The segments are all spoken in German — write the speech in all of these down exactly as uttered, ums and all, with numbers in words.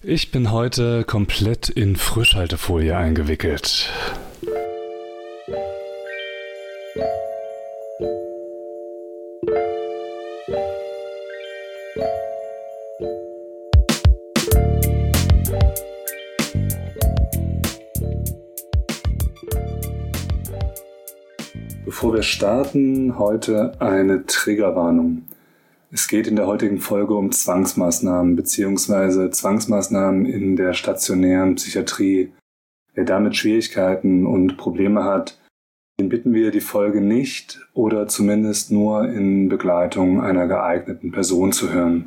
Ich bin heute komplett in Frischhaltefolie eingewickelt. Bevor wir starten, heute eine Triggerwarnung. Es geht in der heutigen Folge um Zwangsmaßnahmen bzw. Zwangsmaßnahmen in der stationären Psychiatrie. Wer damit Schwierigkeiten und Probleme hat, den bitten wir, die Folge nicht oder zumindest nur in Begleitung einer geeigneten Person zu hören.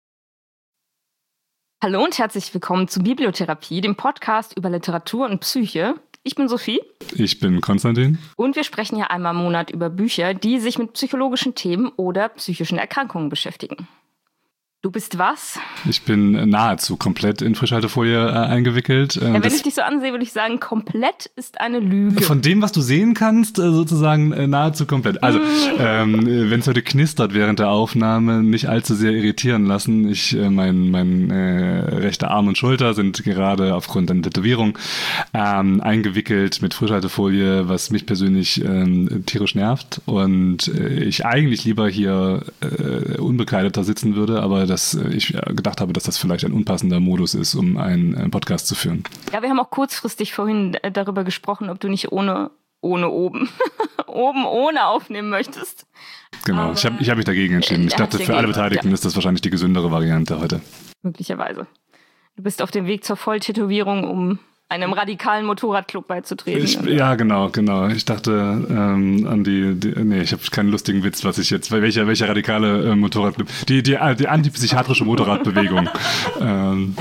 Hallo und herzlich willkommen zu Bibliotherapie, dem Podcast über Literatur und Psyche. Ich bin Sophie. Ich bin Konstantin. Und wir sprechen hier einmal im Monat über Bücher, die sich mit psychologischen Themen oder psychischen Erkrankungen beschäftigen. Du bist was? Ich bin nahezu komplett in Frischhaltefolie äh, eingewickelt. Ja, wenn ich dich so ansehe, würde ich sagen, komplett ist eine Lüge. Von dem, was du sehen kannst, äh, sozusagen äh, nahezu komplett. Also, ähm, wenn es heute knistert während der Aufnahme, nicht allzu sehr irritieren lassen. Ich, äh, mein mein äh, rechter Arm und Schulter sind gerade aufgrund einer Tätowierung ähm, eingewickelt mit Frischhaltefolie, was mich persönlich ähm, tierisch nervt. Und äh, ich eigentlich lieber hier äh, unbekleideter sitzen würde, aber dass ich gedacht habe, dass das vielleicht ein unpassender Modus ist, um einen Podcast zu führen. Ja, wir haben auch kurzfristig vorhin darüber gesprochen, ob du nicht ohne, ohne oben, oben ohne aufnehmen möchtest. Genau, Aber ich habe ich hab mich dagegen entschieden. Ich dachte, für alle Beteiligten ja. ist das wahrscheinlich die gesündere Variante heute. Möglicherweise. Du bist auf dem Weg zur Volltätowierung, um einem radikalen Motorradclub beizutreten. Ich, ja, genau, genau. Ich dachte ähm, an die, die, nee, ich habe keinen lustigen Witz, was ich jetzt, welcher, welcher radikale äh, Motorradclub, die, die, die antipsychiatrische Motorradbewegung. ähm.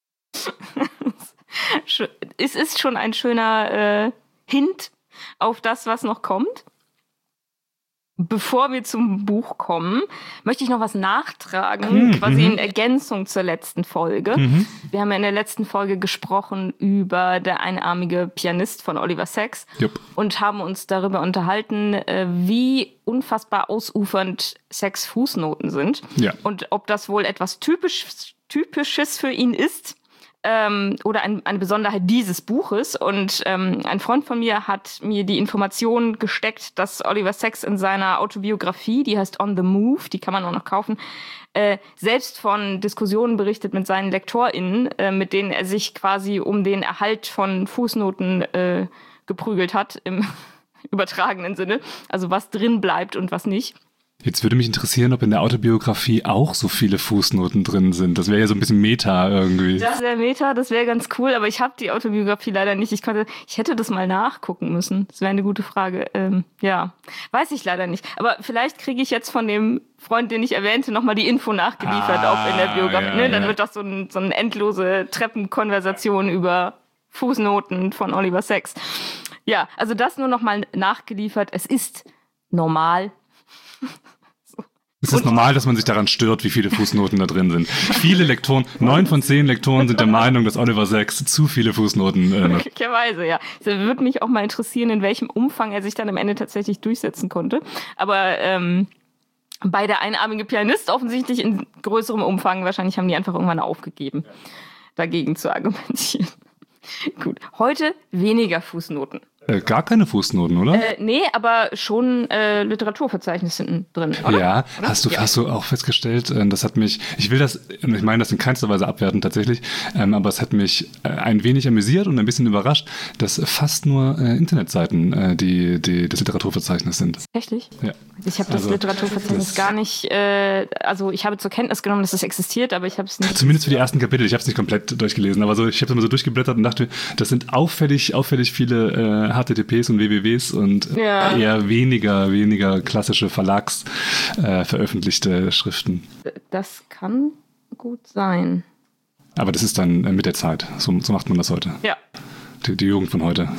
Es ist schon ein schöner äh, Hint auf das, was noch kommt. Bevor wir zum Buch kommen, möchte ich noch was nachtragen, mhm, quasi in Ergänzung zur letzten Folge. Mhm. Wir haben ja in der letzten Folge gesprochen über Der einarmige Pianist von Oliver Sacks Jupp. und haben uns darüber unterhalten, wie unfassbar ausufernd Sacks Fußnoten sind ja. und ob das wohl etwas typisch, Typisches für ihn ist. Ähm, oder ein, eine Besonderheit dieses Buches. Und ähm, ein Freund von mir hat mir die Information gesteckt, dass Oliver Sacks in seiner Autobiografie, die heißt On the Move, die kann man auch noch kaufen, äh, selbst von Diskussionen berichtet mit seinen LektorInnen, äh, mit denen er sich quasi um den Erhalt von Fußnoten äh, geprügelt hat, im übertragenen Sinne. Also was drin bleibt und was nicht. Jetzt würde mich interessieren, ob in der Autobiografie auch so viele Fußnoten drin sind. Das wäre ja so ein bisschen Meta irgendwie. Das wäre Meta, das wäre ganz cool, aber ich habe die Autobiografie leider nicht. Ich konnte, ich hätte das mal nachgucken müssen. Das wäre eine gute Frage. Ähm, ja, weiß ich leider nicht. Aber vielleicht kriege ich jetzt von dem Freund, den ich erwähnte, nochmal die Info nachgeliefert, ah, auch in der Biografie. Ja, ne? Dann ja. wird das so, ein, so eine endlose Treppenkonversation über Fußnoten von Oliver Sacks. Ja, also das nur nochmal nachgeliefert. Es ist normal. So. Es ist und normal, dass man sich daran stört, wie viele Fußnoten da drin sind. Viele Lektoren, neun von zehn Lektoren sind der Meinung, dass Oliver Sacks zu viele Fußnoten äh, möglicherweise, ja. Es würde mich auch mal interessieren, in welchem Umfang er sich dann am Ende tatsächlich durchsetzen konnte. Aber ähm, bei der einarmige Pianist offensichtlich in größerem Umfang. Wahrscheinlich haben die einfach irgendwann aufgegeben, dagegen zu argumentieren. Gut, heute weniger Fußnoten. Äh, gar keine Fußnoten, oder? Äh, nee, aber schon äh, Literaturverzeichnis hinten drin, oder? Ja, oder? Hast du ja. hast du auch festgestellt, äh, das hat mich, ich will das, ich meine das in keinster Weise abwerten tatsächlich, ähm, aber es hat mich äh, ein wenig amüsiert und ein bisschen überrascht, dass fast nur äh, Internetseiten äh, die, die das Literaturverzeichnis sind. Tatsächlich? Ja. Ich habe das also, Literaturverzeichnis das gar nicht, äh, also ich habe zur Kenntnis genommen, dass es existiert, aber ich habe es nicht. Zumindest für die ersten Kapitel, ich habe es nicht komplett durchgelesen, aber so, ich habe es immer so durchgeblättert und dachte, das sind auffällig, auffällig viele äh, H T T Ps und W W Ws und ja. eher weniger, weniger klassische Verlags äh, veröffentlichte Schriften. Das kann gut sein. Aber das ist dann äh, mit der Zeit. So, so macht man das heute. Ja. Die, die Jugend von heute.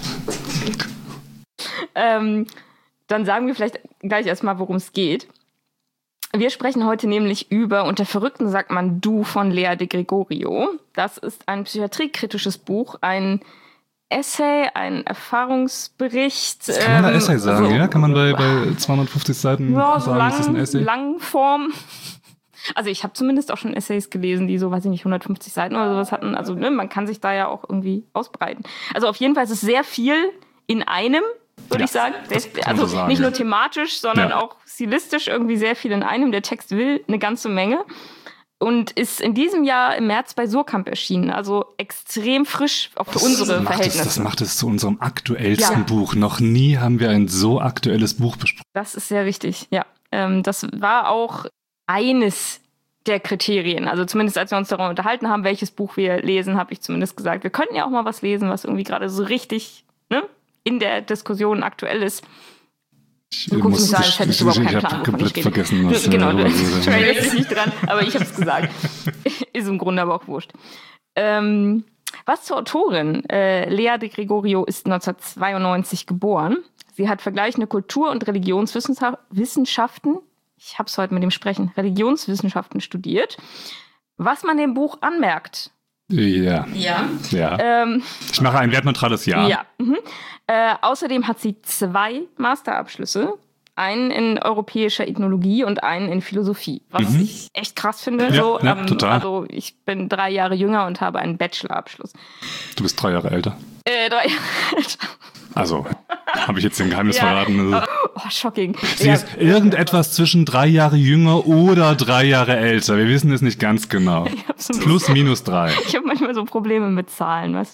ähm, dann sagen wir vielleicht gleich erstmal, worum es geht. Wir sprechen heute nämlich über Unter Verrückten sagt man Du von Lea de Gregorio. Das ist ein psychiatriekritisches Buch, ein Essay, ein Erfahrungsbericht. Das kann man da ähm, Essay sagen, so, ja? Kann man bei, bei zweihundertfünfzig Seiten ja, sagen, lang, das ist ein Essay? Langform. Also ich habe zumindest auch schon Essays gelesen, die so, weiß ich nicht, hundertfünfzig Seiten oder sowas hatten. Also ne, man kann sich da ja auch irgendwie ausbreiten. Also auf jeden Fall ist es sehr viel in einem, würde ja, ich sagen. Also so sagen, nicht nur thematisch, sondern ja. auch stilistisch irgendwie sehr viel in einem. Der Text will eine ganze Menge. Und ist in diesem Jahr im März bei Surkamp erschienen. Also extrem frisch auch für das unsere Verhältnisse. Es, das macht es zu unserem aktuellsten ja. Buch. Noch nie haben wir ein so aktuelles Buch besprochen. Das ist sehr richtig, ja. Ähm, das war auch eines der Kriterien. Also zumindest als wir uns darüber unterhalten haben, welches Buch wir lesen, habe ich zumindest gesagt, wir könnten ja auch mal was lesen, was irgendwie gerade so richtig ne, in der Diskussion aktuell ist. Ich du guckst mich so an, als hätte ich überhaupt keinen Plan, wovon ich rede. Vergessen, was du, genau, du trailst dich nicht dran, aber ich habe es gesagt. Ist im Grunde aber auch wurscht. Ähm, was zur Autorin. Äh, Lea de Gregorio ist neunzehnhundertzweiundneunzig geboren. Sie hat vergleichende Kultur- und Religionswissenschaften, ich habe es heute mit dem Sprechen, Religionswissenschaften studiert. Was man dem Buch anmerkt. Ja. Ja. ja. Ähm, ich mache ein wertneutrales Ja. Ja. Mhm. Äh, außerdem hat sie zwei Masterabschlüsse. Einen in europäischer Ethnologie und einen in Philosophie. Was mhm. ich echt krass finde. Ja, so, ja, ähm, total. Also ich bin drei Jahre jünger und habe einen Bachelorabschluss. Du bist drei Jahre älter. Äh, drei Jahre älter. Also, habe ich jetzt den Geheimnis ja. verraten? Also, oh, shocking. Sie ja. ist irgendetwas zwischen drei Jahre jünger oder drei Jahre älter. Wir wissen es nicht ganz genau. So Plus, minus drei. Ich habe manchmal so Probleme mit Zahlen, was?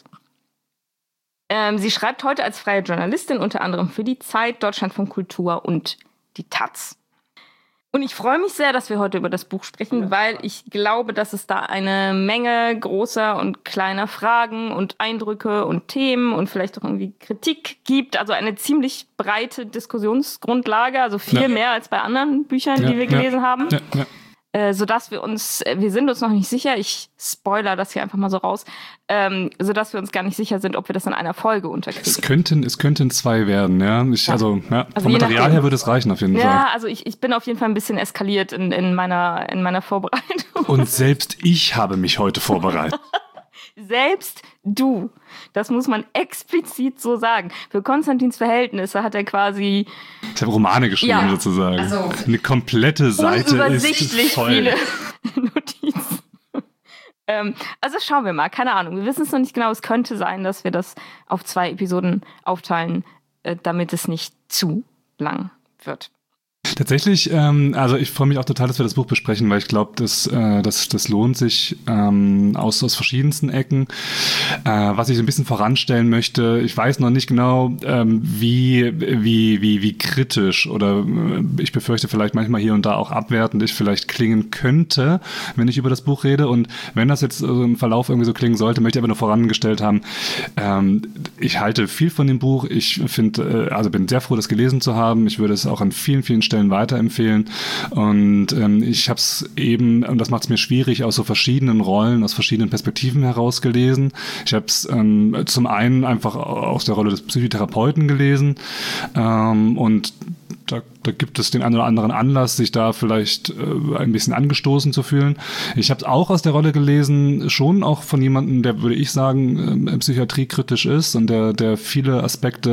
Ähm, sie schreibt heute als freie Journalistin unter anderem für die Zeit, Deutschlandfunk Kultur und die Taz. Und ich freue mich sehr, dass wir heute über das Buch sprechen, ja. weil ich glaube, dass es da eine Menge großer und kleiner Fragen und Eindrücke und Themen und vielleicht auch irgendwie Kritik gibt. Also eine ziemlich breite Diskussionsgrundlage, also viel ja. mehr als bei anderen Büchern, ja. die wir gelesen ja. haben. Ja. Ja. Äh, sodass wir uns, wir sind uns noch nicht sicher, ich spoiler das hier einfach mal so raus, ähm, sodass wir uns gar nicht sicher sind, ob wir das in einer Folge unterkriegen. Es könnten, es könnten zwei werden, ja. Ich, ja. Also, ja, also vom Material nachdem, her würde es reichen auf jeden ja, Fall. Ja, also ich, ich bin auf jeden Fall ein bisschen eskaliert in, in, meiner, in meiner Vorbereitung. Und selbst ich habe mich heute vorbereitet. Selbst du. Das muss man explizit so sagen. Für Konstantins Verhältnisse hat er quasi... Ich habe Romane geschrieben, ja, sozusagen. Also eine komplette Seite ist voll. Viele Notizen. ähm, also schauen wir mal. Keine Ahnung. Wir wissen es noch nicht genau. Es könnte sein, dass wir das auf zwei Episoden aufteilen, äh, damit es nicht zu lang wird. Tatsächlich, ähm, also ich freue mich auch total, dass wir das Buch besprechen, weil ich glaube, das, äh, das, das lohnt sich ähm, aus, aus verschiedensten Ecken. Äh, was ich so ein bisschen voranstellen möchte, ich weiß noch nicht genau, ähm, wie, wie, wie, wie kritisch oder äh, ich befürchte vielleicht manchmal hier und da auch abwertend ich vielleicht klingen könnte, wenn ich über das Buch rede. Und wenn das jetzt also im Verlauf irgendwie so klingen sollte, möchte ich aber nur vorangestellt haben, ähm, ich halte viel von dem Buch. Ich finde, äh, also bin sehr froh, das gelesen zu haben. Ich würde es auch an vielen, vielen Stellen weiterempfehlen und ähm, ich habe es eben, und das macht es mir schwierig, aus so verschiedenen Rollen, aus verschiedenen Perspektiven heraus gelesen. Ich habe es ähm, zum einen einfach aus der Rolle des Psychotherapeuten gelesen ähm, und Da, da gibt es den einen oder anderen Anlass, sich da vielleicht äh, ein bisschen angestoßen zu fühlen. Ich habe es auch aus der Rolle gelesen, schon auch von jemandem, der, würde ich sagen, äh, psychiatriekritisch ist und der, der viele Aspekte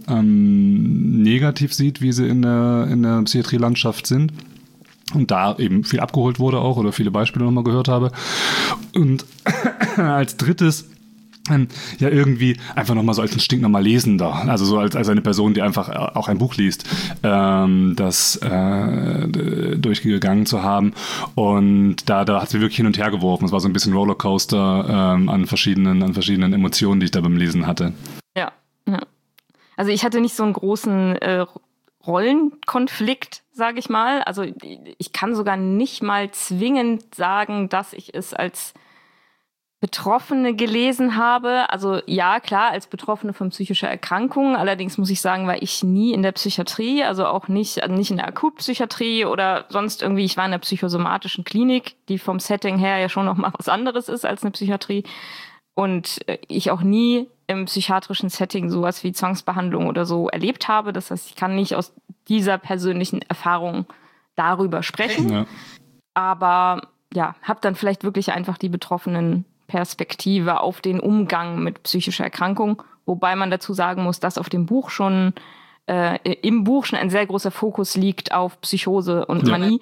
ähm, negativ sieht, wie sie in der, in der Psychiatrielandschaft sind. Und da eben viel abgeholt wurde auch oder viele Beispiele nochmal gehört habe. Und als drittes ja irgendwie einfach nochmal so als ein stinknormal Lesender, also so als, als eine Person, die einfach auch ein Buch liest, ähm, das äh, durchgegangen zu haben und da, da hat sie wirklich hin und her geworfen, es war so ein bisschen Rollercoaster ähm, an verschiedenen, an verschiedenen Emotionen, die ich da beim Lesen hatte. Ja, ja. Also ich hatte nicht so einen großen äh, Rollenkonflikt, sage ich mal, also ich kann sogar nicht mal zwingend sagen, dass ich es als Betroffene gelesen habe. Also ja, klar, als Betroffene von psychischer Erkrankung. Allerdings muss ich sagen, war ich nie in der Psychiatrie, also auch nicht, also nicht in der Akutpsychiatrie oder sonst irgendwie. Ich war in der psychosomatischen Klinik, die vom Setting her ja schon noch mal was anderes ist als eine Psychiatrie. Und ich auch nie im psychiatrischen Setting sowas wie Zwangsbehandlung oder so erlebt habe. Das heißt, ich kann nicht aus dieser persönlichen Erfahrung darüber sprechen. Ja. Aber ja, habe dann vielleicht wirklich einfach die betroffenen Perspektive auf den Umgang mit psychischer Erkrankung, wobei man dazu sagen muss, dass auf dem Buch schon äh, im Buch schon ein sehr großer Fokus liegt auf Psychose und Manie.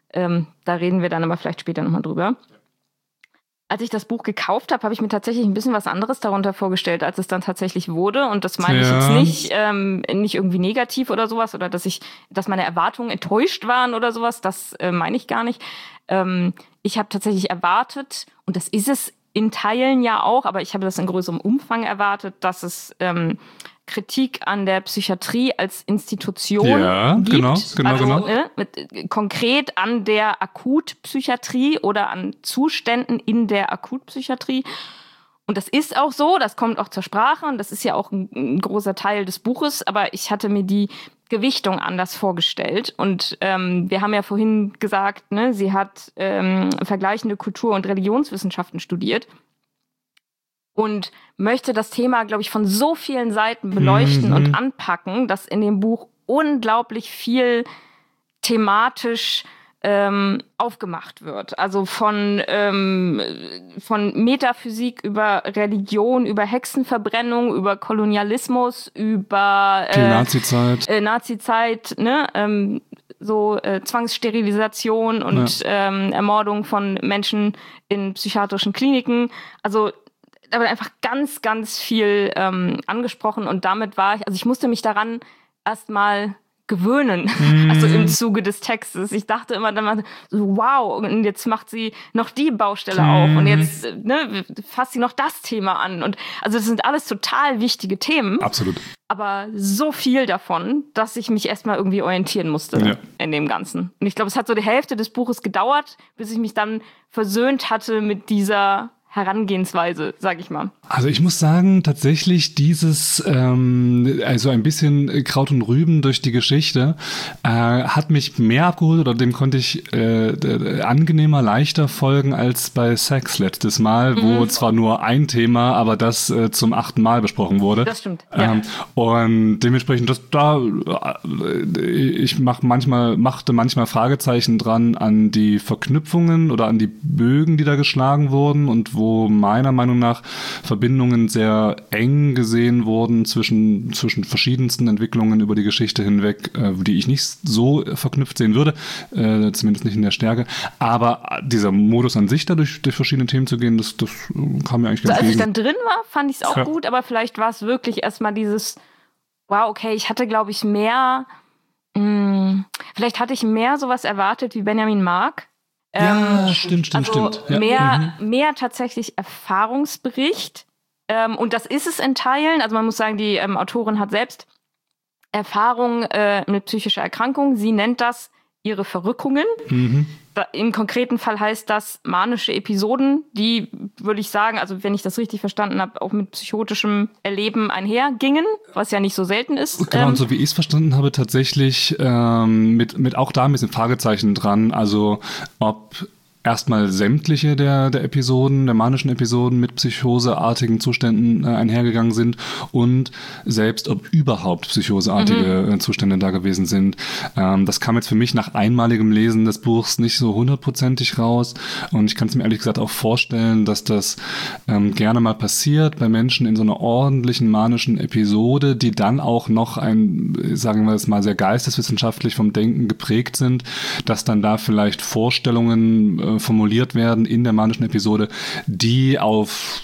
Ähm, da reden wir dann aber vielleicht später nochmal drüber. Als ich das Buch gekauft habe, habe ich mir tatsächlich ein bisschen was anderes darunter vorgestellt, als es dann tatsächlich wurde. Und das meine ja. ich jetzt nicht, ähm, nicht irgendwie negativ oder sowas oder dass ich, dass meine Erwartungen enttäuscht waren oder sowas. Das äh, meine ich gar nicht. Ähm, ich habe tatsächlich erwartet, und das ist es in Teilen ja auch, aber ich habe das in größerem Umfang erwartet, dass es ähm, Kritik an der Psychiatrie als Institution ja, gibt. Genau, genau, also, genau. Ne, mit, konkret an der Akutpsychiatrie oder an Zuständen in der Akutpsychiatrie. Und das ist auch so, das kommt auch zur Sprache und das ist ja auch ein, ein großer Teil des Buches, aber ich hatte mir die Gewichtung anders vorgestellt. Und ähm, wir haben ja vorhin gesagt, ne, sie hat ähm, vergleichende Kultur- und Religionswissenschaften studiert. Und möchte das Thema, glaube ich, von so vielen Seiten beleuchten mhm. und anpacken, dass in dem Buch unglaublich viel thematisch ähm, aufgemacht wird. Also von, ähm, von Metaphysik über Religion, über Hexenverbrennung, über Kolonialismus, über äh, die Nazizeit, äh, Nazizeit, ne? Ähm, so äh, Zwangssterilisation und ja. ähm, Ermordung von Menschen in psychiatrischen Kliniken. Also da wird einfach ganz, ganz viel ähm, angesprochen und damit war ich, also ich musste mich daran erstmal gewöhnen, mm. also im Zuge des Textes. Ich dachte immer dann mal so, wow, und jetzt macht sie noch die Baustelle mm. auf und jetzt ne, fasst sie noch das Thema an. Und also das sind alles total wichtige Themen. Absolut. Aber so viel davon, dass ich mich erstmal irgendwie orientieren musste ja. in dem Ganzen. Und ich glaube, es hat so die Hälfte des Buches gedauert, bis ich mich dann versöhnt hatte mit dieser Herangehensweise, sag ich mal. Also ich muss sagen, tatsächlich dieses, ähm, also ein bisschen Kraut und Rüben durch die Geschichte, äh, hat mich mehr abgeholt oder dem konnte ich äh, angenehmer, leichter folgen als bei Sex letztes Mal, mhm. wo zwar nur ein Thema, aber das äh, zum achten Mal besprochen wurde. Das stimmt, ja. Ähm, und dementsprechend, das, da, ich mach manchmal, machte manchmal Fragezeichen dran an die Verknüpfungen oder an die Bögen, die da geschlagen wurden und wo meiner Meinung nach Verbindungen sehr eng gesehen wurden zwischen, zwischen verschiedensten Entwicklungen über die Geschichte hinweg, äh, die ich nicht so verknüpft sehen würde, äh, zumindest nicht in der Stärke. Aber dieser Modus an sich, da durch, durch verschiedene Themen zu gehen, das, das kam mir eigentlich ganz also, als gegen. ich dann drin war, fand ich es auch ja. gut, aber vielleicht war es wirklich erstmal dieses, wow, okay, ich hatte, glaube ich, mehr, mh, vielleicht hatte ich mehr sowas erwartet wie Benjamin Mark. Ja, ähm, stimmt, stimmt, also stimmt. Ja. Mehr, mhm. mehr tatsächlich Erfahrungsbericht. Ähm, und das ist es in Teilen. Also man muss sagen, die ähm, Autorin hat selbst Erfahrung äh, mit psychischer Erkrankung. Sie nennt das ihre Verrückungen. Mhm. Da, im konkreten Fall heißt das manische Episoden, die, würde ich sagen, also wenn ich das richtig verstanden habe, auch mit psychotischem Erleben einhergingen, was ja nicht so selten ist. Genau, ähm, und so wie ich es verstanden habe, tatsächlich ähm, mit, mit auch da ein bisschen Fragezeichen dran, also ob erstmal sämtliche der, der Episoden, der manischen Episoden mit psychoseartigen Zuständen äh, einhergegangen sind und selbst ob überhaupt psychoseartige mhm. äh, Zustände da gewesen sind. Ähm, das kam jetzt für mich nach einmaligem Lesen des Buchs nicht so hundertprozentig raus und ich kann es mir ehrlich gesagt auch vorstellen, dass das ähm, gerne mal passiert bei Menschen in so einer ordentlichen manischen Episode, die dann auch noch ein, sagen wir es mal, sehr geisteswissenschaftlich vom Denken geprägt sind, dass dann da vielleicht Vorstellungen äh, formuliert werden in der manischen Episode, die auf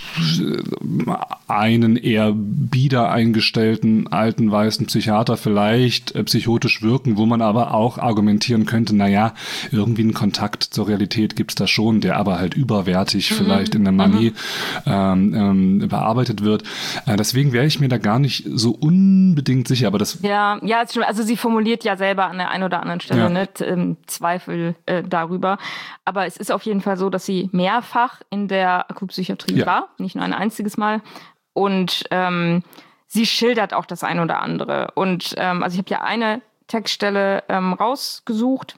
einen eher bieder eingestellten alten weißen Psychiater vielleicht äh, psychotisch wirken, wo man aber auch argumentieren könnte, naja, irgendwie einen Kontakt zur Realität gibt's da schon, der aber halt überwertig mhm. vielleicht in der Manie mhm. ähm, ähm, bearbeitet wird. Äh, deswegen wäre ich mir da gar nicht so unbedingt sicher, aber das... Ja, ja, also sie formuliert ja selber an der einen oder anderen Stelle ja. nicht ähm, Zweifel äh, darüber, aber es ist auf jeden Fall so, dass sie mehrfach in der Akutpsychiatrie ja. war, nicht nur ein einziges Mal. Und ähm, sie schildert auch das eine oder andere. Und ähm, also ich habe ja eine Textstelle ähm, rausgesucht,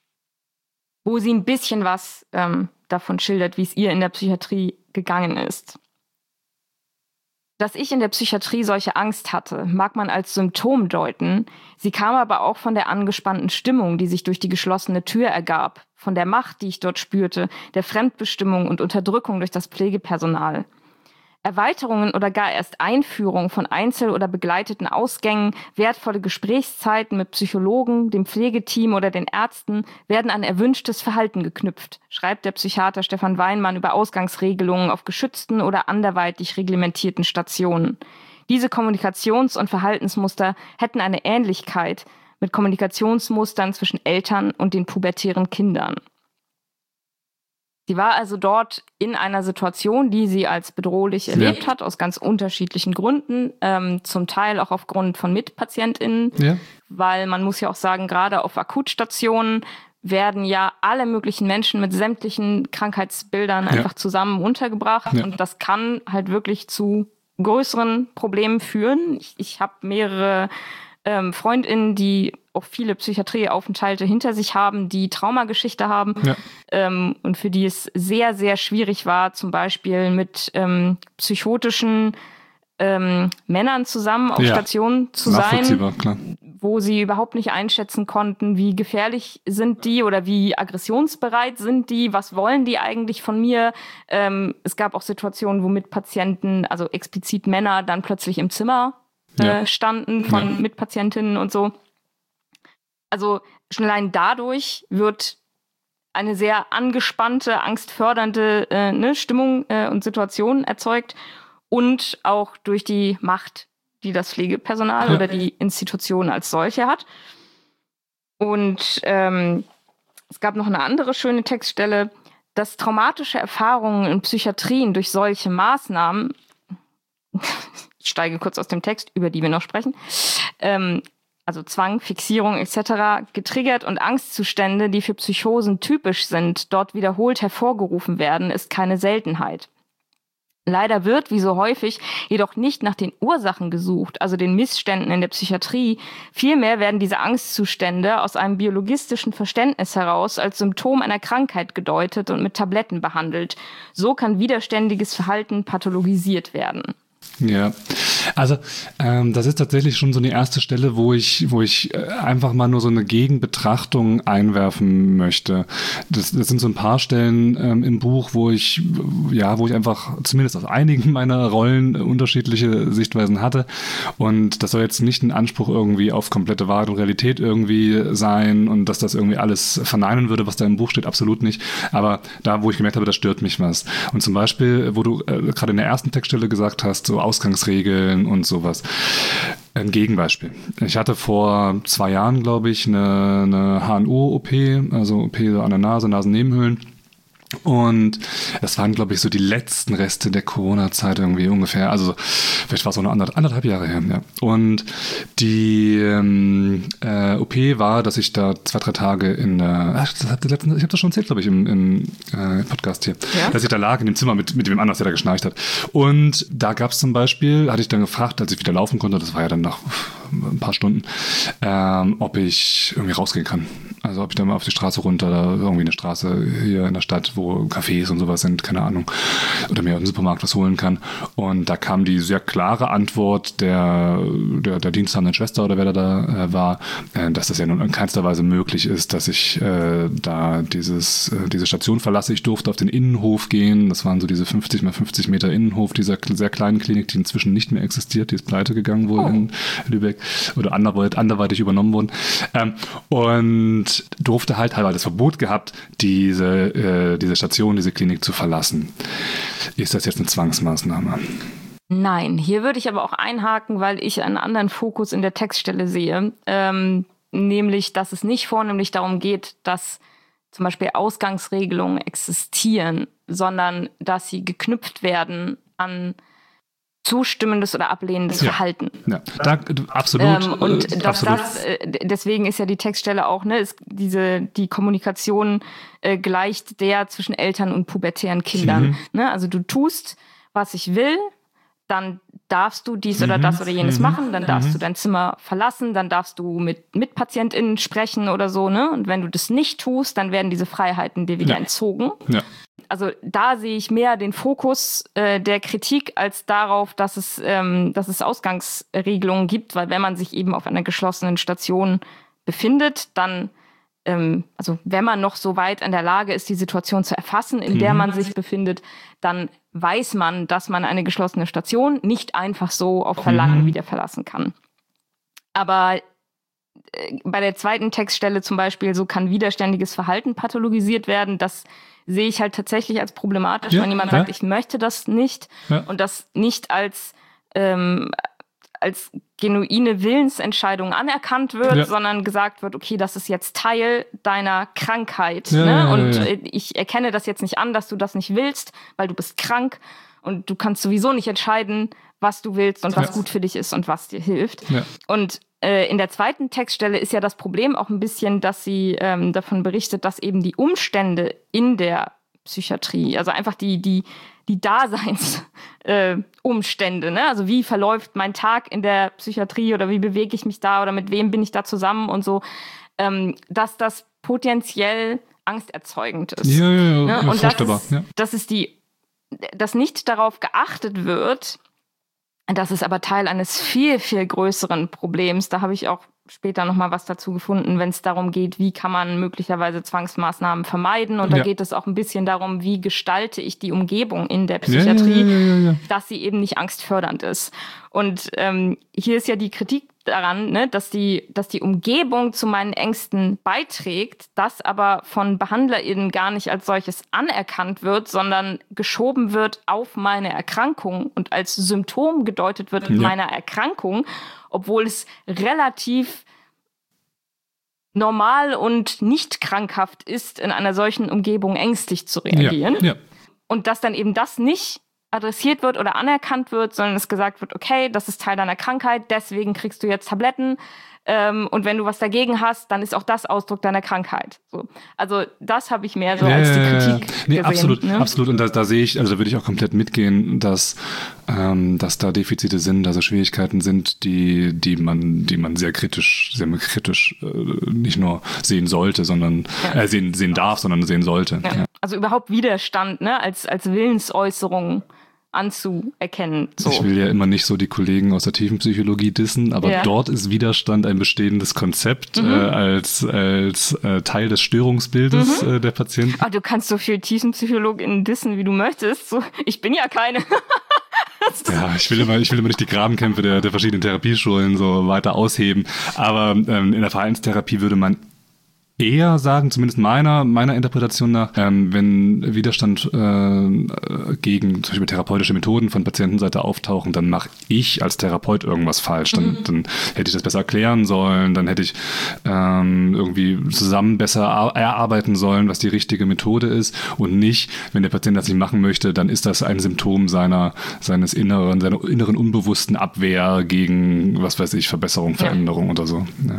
wo sie ein bisschen was ähm, davon schildert, wie es ihr in der Psychiatrie gegangen ist. Dass ich in der Psychiatrie solche Angst hatte, mag man als Symptom deuten. Sie kam aber auch von der angespannten Stimmung, die sich durch die geschlossene Tür ergab, von der Macht, die ich dort spürte, der Fremdbestimmung und Unterdrückung durch das Pflegepersonal. Erweiterungen oder gar erst Einführung von einzel- oder begleiteten Ausgängen, wertvolle Gesprächszeiten mit Psychologen, dem Pflegeteam oder den Ärzten werden an erwünschtes Verhalten geknüpft, schreibt der Psychiater Stefan Weinmann über Ausgangsregelungen auf geschützten oder anderweitig reglementierten Stationen. Diese Kommunikations- und Verhaltensmuster hätten eine Ähnlichkeit mit Kommunikationsmustern zwischen Eltern und den pubertären Kindern. Sie war also dort in einer Situation, die sie als bedrohlich erlebt ja. hat, aus ganz unterschiedlichen Gründen, ähm, zum Teil auch aufgrund von MitpatientInnen, ja. weil man muss ja auch sagen, gerade auf Akutstationen werden ja alle möglichen Menschen mit sämtlichen Krankheitsbildern ja. einfach zusammen untergebracht ja. und das kann halt wirklich zu größeren Problemen führen. Ich, ich habe mehrere ähm, FreundInnen, die auch viele Psychiatrieaufenthalte hinter sich haben, die Traumageschichte haben ja. ähm, und für die es sehr, sehr schwierig war, zum Beispiel mit ähm, psychotischen ähm, Männern zusammen auf ja. Station zu sein, klar. wo sie überhaupt nicht einschätzen konnten, wie gefährlich sind die oder wie aggressionsbereit sind die, was wollen die eigentlich von mir. Ähm, es gab auch Situationen, wo Mitpatienten, also explizit Männer, dann plötzlich im Zimmer äh, ja. standen von ja. Mitpatientinnen und so. Also schon allein dadurch wird eine sehr angespannte, angstfördernde äh, ne, Stimmung äh, und Situation erzeugt und auch durch die Macht, die das Pflegepersonal ja. oder die Institution als solche hat. Und ähm, es gab noch eine andere schöne Textstelle, dass traumatische Erfahrungen in Psychiatrien durch solche Maßnahmen, ich steige kurz aus dem Text, über die wir noch sprechen, ähm, also Zwang, Fixierung et cetera, getriggert und Angstzustände, die für Psychosen typisch sind, dort wiederholt hervorgerufen werden, ist keine Seltenheit. Leider wird, wie so häufig, jedoch nicht nach den Ursachen gesucht, also den Missständen in der Psychiatrie. Vielmehr werden diese Angstzustände aus einem biologistischen Verständnis heraus als Symptom einer Krankheit gedeutet und mit Tabletten behandelt. So kann widerständiges Verhalten pathologisiert werden. Ja, also ähm, das ist tatsächlich schon so eine erste Stelle, wo ich, wo ich äh, einfach mal nur so eine Gegenbetrachtung einwerfen möchte. Das, das sind so ein paar Stellen ähm, im Buch, wo ich, ja, wo ich einfach zumindest aus einigen meiner Rollen unterschiedliche Sichtweisen hatte. Und das soll jetzt nicht ein Anspruch irgendwie auf komplette Wahrheit und Realität irgendwie sein und dass das irgendwie alles verneinen würde, was da im Buch steht, absolut nicht. Aber da, wo ich gemerkt habe, da stört mich was. Und zum Beispiel, wo du äh, gerade in der ersten Textstelle gesagt hast, so Ausgangsregeln und sowas. Ein Gegenbeispiel. Ich hatte vor zwei Jahren, glaube ich, eine, eine H N O-O P, also O P an der Nase, Nasennebenhöhlen. Und das waren, glaube ich, so die letzten Reste der Corona-Zeit irgendwie ungefähr. Also vielleicht war es auch noch anderth- anderthalb Jahre her. Ja. Und die ähm, äh, O P war, dass ich da zwei, drei Tage in der, ach, das hat letzten, ich habe das schon erzählt, glaube ich, im, im äh, Podcast hier, ja? dass ich da lag in dem Zimmer mit, mit dem anderen, der da geschnarcht hat. Und da gab es zum Beispiel, hatte ich dann gefragt, als ich wieder laufen konnte, das war ja dann nach ein paar Stunden, ähm, ob ich irgendwie rausgehen kann. Also ob ich da mal auf die Straße runter, oder irgendwie eine Straße hier in der Stadt, wo Cafés und sowas sind, keine Ahnung, oder mir im Supermarkt was holen kann. Und da kam die sehr klare Antwort der, der, der diensthabenden Schwester oder wer da, da äh, war, äh, dass das ja nun in keinster Weise möglich ist, dass ich äh, da dieses, äh, diese Station verlasse. Ich durfte auf den Innenhof gehen. Das waren so diese fünfzig mal fünfzig Meter Innenhof dieser sehr kleinen Klinik, die inzwischen nicht mehr existiert. Die ist pleite gegangen wohl oh. in Lübeck oder anderweitig, anderweitig übernommen worden. Ähm, und durfte halt halt das Verbot gehabt, diese, äh, diese Station, diese Klinik zu verlassen. Ist das jetzt eine Zwangsmaßnahme? Nein, hier würde ich aber auch einhaken, weil ich einen anderen Fokus in der Textstelle sehe. Ähm, nämlich, dass es nicht vornehmlich darum geht, dass zum Beispiel Ausgangsregelungen existieren, sondern dass sie geknüpft werden an zustimmendes oder ablehnendes ja. Verhalten. Ja, da, absolut. Ähm, und äh, dass absolut. das, äh, deswegen ist ja die Textstelle auch, ne, ist diese, die Kommunikation äh, gleicht der zwischen Eltern und pubertären Kindern. Mhm. Ne? Also du tust, was ich will, dann darfst du dies mhm. oder das oder jenes mhm. machen, dann darfst mhm. du dein Zimmer verlassen, dann darfst du mit MitpatientInnen sprechen oder so, ne? Und wenn du das nicht tust, dann werden diese Freiheiten dir wieder ja. entzogen. Ja. Also da sehe ich mehr den Fokus äh, der Kritik als darauf, dass es, ähm, dass es Ausgangsregelungen gibt, weil wenn man sich eben auf einer geschlossenen Station befindet, dann ähm, also wenn man noch so weit in der Lage ist, die Situation zu erfassen, in der man sich befindet, dann weiß man, dass man eine geschlossene Station nicht einfach so auf Verlangen wieder verlassen kann. Aber äh, bei der zweiten Textstelle zum Beispiel, so kann widerständiges Verhalten pathologisiert werden. Das sehe ich halt tatsächlich als problematisch, ja, wenn jemand ja. sagt, ich möchte das nicht ja. und das nicht als ähm, als genuine Willensentscheidung anerkannt wird, ja. sondern gesagt wird, okay, das ist jetzt Teil deiner Krankheit. Ja, ne? ja, ja, und ja. ich erkenne das jetzt nicht an, dass du das nicht willst, weil du bist krank und du kannst sowieso nicht entscheiden, was du willst und was ja. gut für dich ist und was dir hilft. Ja. Und äh, in der zweiten Textstelle ist ja das Problem auch ein bisschen, dass sie ähm, davon berichtet, dass eben die Umstände in der Psychiatrie, also einfach die, die, die Daseinsumstände, äh, ne? Also wie verläuft mein Tag in der Psychiatrie oder wie bewege ich mich da oder mit wem bin ich da zusammen und so, ähm, dass das potenziell angsterzeugend ist. Ja, ja, ja. Ne? Und das ist, ja. das ist die, dass nicht darauf geachtet wird, das ist aber Teil eines viel, viel größeren Problems. Da habe ich auch später nochmal was dazu gefunden, wenn es darum geht, wie kann man möglicherweise Zwangsmaßnahmen vermeiden. Und da ja. geht es auch ein bisschen darum, wie gestalte ich die Umgebung in der Psychiatrie, ja, ja, ja, ja, ja. dass sie eben nicht angstfördernd ist. Und ähm, hier ist ja die Kritik daran, ne, dass die, dass die Umgebung zu meinen Ängsten beiträgt, das aber von BehandlerInnen gar nicht als solches anerkannt wird, sondern geschoben wird auf meine Erkrankung und als Symptom gedeutet wird ja. meiner Erkrankung, obwohl es relativ normal und nicht krankhaft ist, in einer solchen Umgebung ängstlich zu reagieren. Ja, ja. Und dass dann eben das nicht adressiert wird oder anerkannt wird, sondern es gesagt wird, okay, das ist Teil deiner Krankheit, deswegen kriegst du jetzt Tabletten. Ähm, und wenn du was dagegen hast, dann ist auch das Ausdruck deiner Krankheit. So. Also das habe ich mehr so ja, als die Kritik nee, gesehen. Absolut, ne? absolut. Und da, da sehe ich, also da würde ich auch komplett mitgehen, dass, ähm, dass da Defizite sind, also Schwierigkeiten sind, die, die man, die man sehr kritisch, sehr kritisch äh, nicht nur sehen sollte, sondern ja. äh, sehen, sehen darf, sondern sehen sollte. Ja. Ja. Also überhaupt Widerstand, ne, als, als Willensäußerung anzuerkennen. So. Ich will ja immer nicht so die Kollegen aus der Tiefenpsychologie dissen, aber ja. dort ist Widerstand ein bestehendes Konzept mhm. äh, als, als äh, Teil des Störungsbildes mhm. äh, der Patienten. Ah, du kannst so viel TiefenpsychologInnen dissen, wie du möchtest. So, ich bin ja keine. Ja, ich will immer, ich will immer nicht die Grabenkämpfe der, der verschiedenen Therapieschulen so weiter ausheben, aber ähm, in der Verhaltenstherapie würde man eher sagen, zumindest meiner meiner Interpretation nach, ähm, wenn Widerstand äh, gegen zum Beispiel therapeutische Methoden von Patientenseite auftauchen, dann mache ich als Therapeut irgendwas falsch. Dann, mhm. dann hätte ich das besser erklären sollen, dann hätte ich ähm, irgendwie zusammen besser erarbeiten sollen, was die richtige Methode ist und nicht, wenn der Patient das nicht machen möchte, dann ist das ein Symptom seiner seines inneren, seiner inneren unbewussten Abwehr gegen, was weiß ich, Verbesserung, Veränderung ja. oder so. Ja.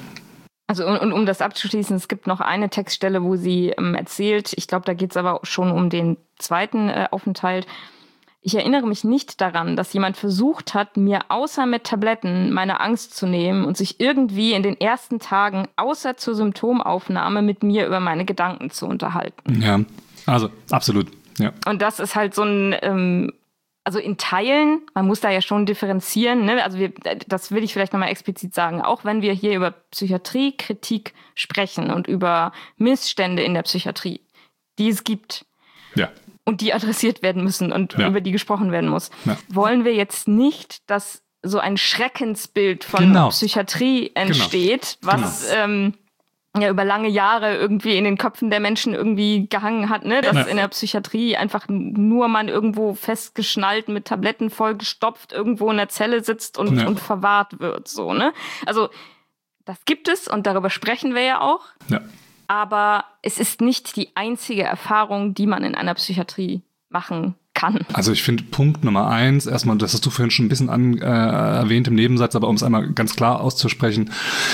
Also und, und um das abzuschließen, es gibt noch eine Textstelle, wo sie ähm, erzählt, ich glaube, da geht es aber schon um den zweiten äh, Aufenthalt. Ich erinnere mich nicht daran, dass jemand versucht hat, mir außer mit Tabletten meine Angst zu nehmen und sich irgendwie in den ersten Tagen außer zur Symptomaufnahme mit mir über meine Gedanken zu unterhalten. Ja, also absolut, ja. Und das ist halt so ein... Ähm, Also in Teilen, man muss da ja schon differenzieren, ne? Also wir, das will ich vielleicht nochmal explizit sagen, auch wenn wir hier über Psychiatriekritik sprechen und über Missstände in der Psychiatrie, die es gibt ja. und die adressiert werden müssen und ja. über die gesprochen werden muss, ja. wollen wir jetzt nicht, dass so ein Schreckensbild von genau. Psychiatrie entsteht, genau. was... Genau. Ähm, ja über lange Jahre irgendwie in den Köpfen der Menschen irgendwie gehangen hat, ne, dass ja. in der Psychiatrie einfach nur man irgendwo festgeschnallt mit Tabletten vollgestopft irgendwo in der Zelle sitzt und, ja. und verwahrt wird, so, ne? Also, das gibt es und darüber sprechen wir ja auch. Ja. Aber es ist nicht die einzige Erfahrung, die man in einer Psychiatrie machen kann. Also ich finde Punkt Nummer eins, erstmal, das hast du vorhin schon ein bisschen an, äh, erwähnt im Nebensatz, aber um es einmal ganz klar auszusprechen,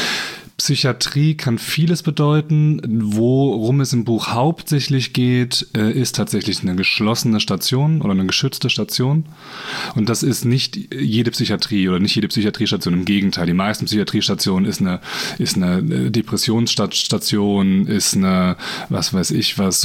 Psychiatrie kann vieles bedeuten. Worum es im Buch hauptsächlich geht, ist tatsächlich eine geschlossene Station oder eine geschützte Station. Und das ist nicht jede Psychiatrie oder nicht jede Psychiatriestation. Im Gegenteil, die meisten Psychiatriestationen ist eine, ist eine Depressionsstation, ist eine, was weiß ich was,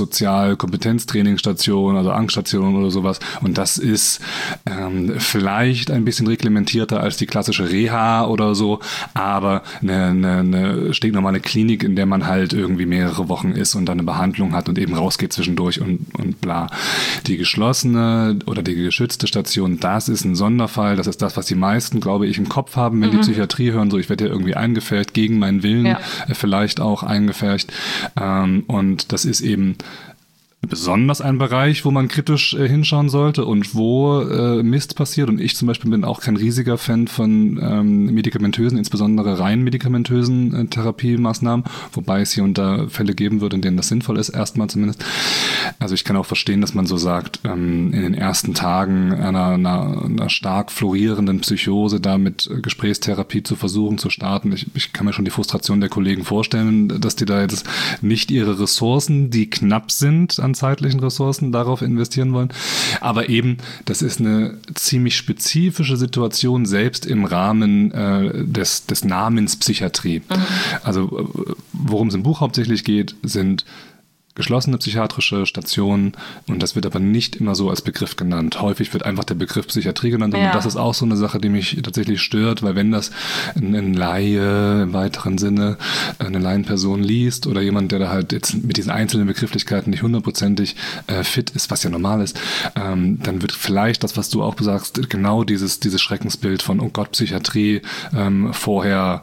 Sozialkompetenztrainingsstation, also Angststation oder sowas. Und das ist ähm, vielleicht ein bisschen reglementierter als die klassische Reha oder so, aber eine, eine, eine eine stinknormale Klinik, in der man halt irgendwie mehrere Wochen ist und dann eine Behandlung hat und eben rausgeht zwischendurch und, und bla. Die geschlossene oder die geschützte Station, das ist ein Sonderfall. Das ist das, was die meisten, glaube ich, im Kopf haben, wenn mhm. die Psychiatrie hören. So, ich werde ja irgendwie eingepfercht, gegen meinen Willen, ja. vielleicht auch eingepfercht. Ähm, und das ist eben besonders ein Bereich, wo man kritisch äh, hinschauen sollte und wo äh, Mist passiert. Und ich zum Beispiel bin auch kein riesiger Fan von ähm, medikamentösen, insbesondere rein medikamentösen äh, Therapiemaßnahmen, wobei es hier und da Fälle geben wird, in denen das sinnvoll ist, erstmal zumindest. Also ich kann auch verstehen, dass man so sagt, ähm, in den ersten Tagen einer, einer, einer stark florierenden Psychose da mit Gesprächstherapie zu versuchen, zu starten. Ich, ich kann mir schon die Frustration der Kollegen vorstellen, dass die da jetzt nicht ihre Ressourcen, die knapp sind an zeitlichen Ressourcen, darauf investieren wollen. Aber eben, das ist eine ziemlich spezifische Situation, selbst im Rahmen äh, des, des Namens Psychiatrie. Mhm. Also worum es im Buch hauptsächlich geht, sind geschlossene psychiatrische Stationen, und das wird aber nicht immer so als Begriff genannt. Häufig wird einfach der Begriff Psychiatrie genannt, ja. Und das ist auch so eine Sache, die mich tatsächlich stört, weil wenn das ein, ein Laie im weiteren Sinne, eine Laienperson liest oder jemand, der da halt jetzt mit diesen einzelnen Begrifflichkeiten nicht hundertprozentig äh, fit ist, was ja normal ist, ähm, dann wird vielleicht das, was du auch sagst, genau dieses, dieses Schreckensbild von, oh Gott, Psychiatrie, ähm, vorher,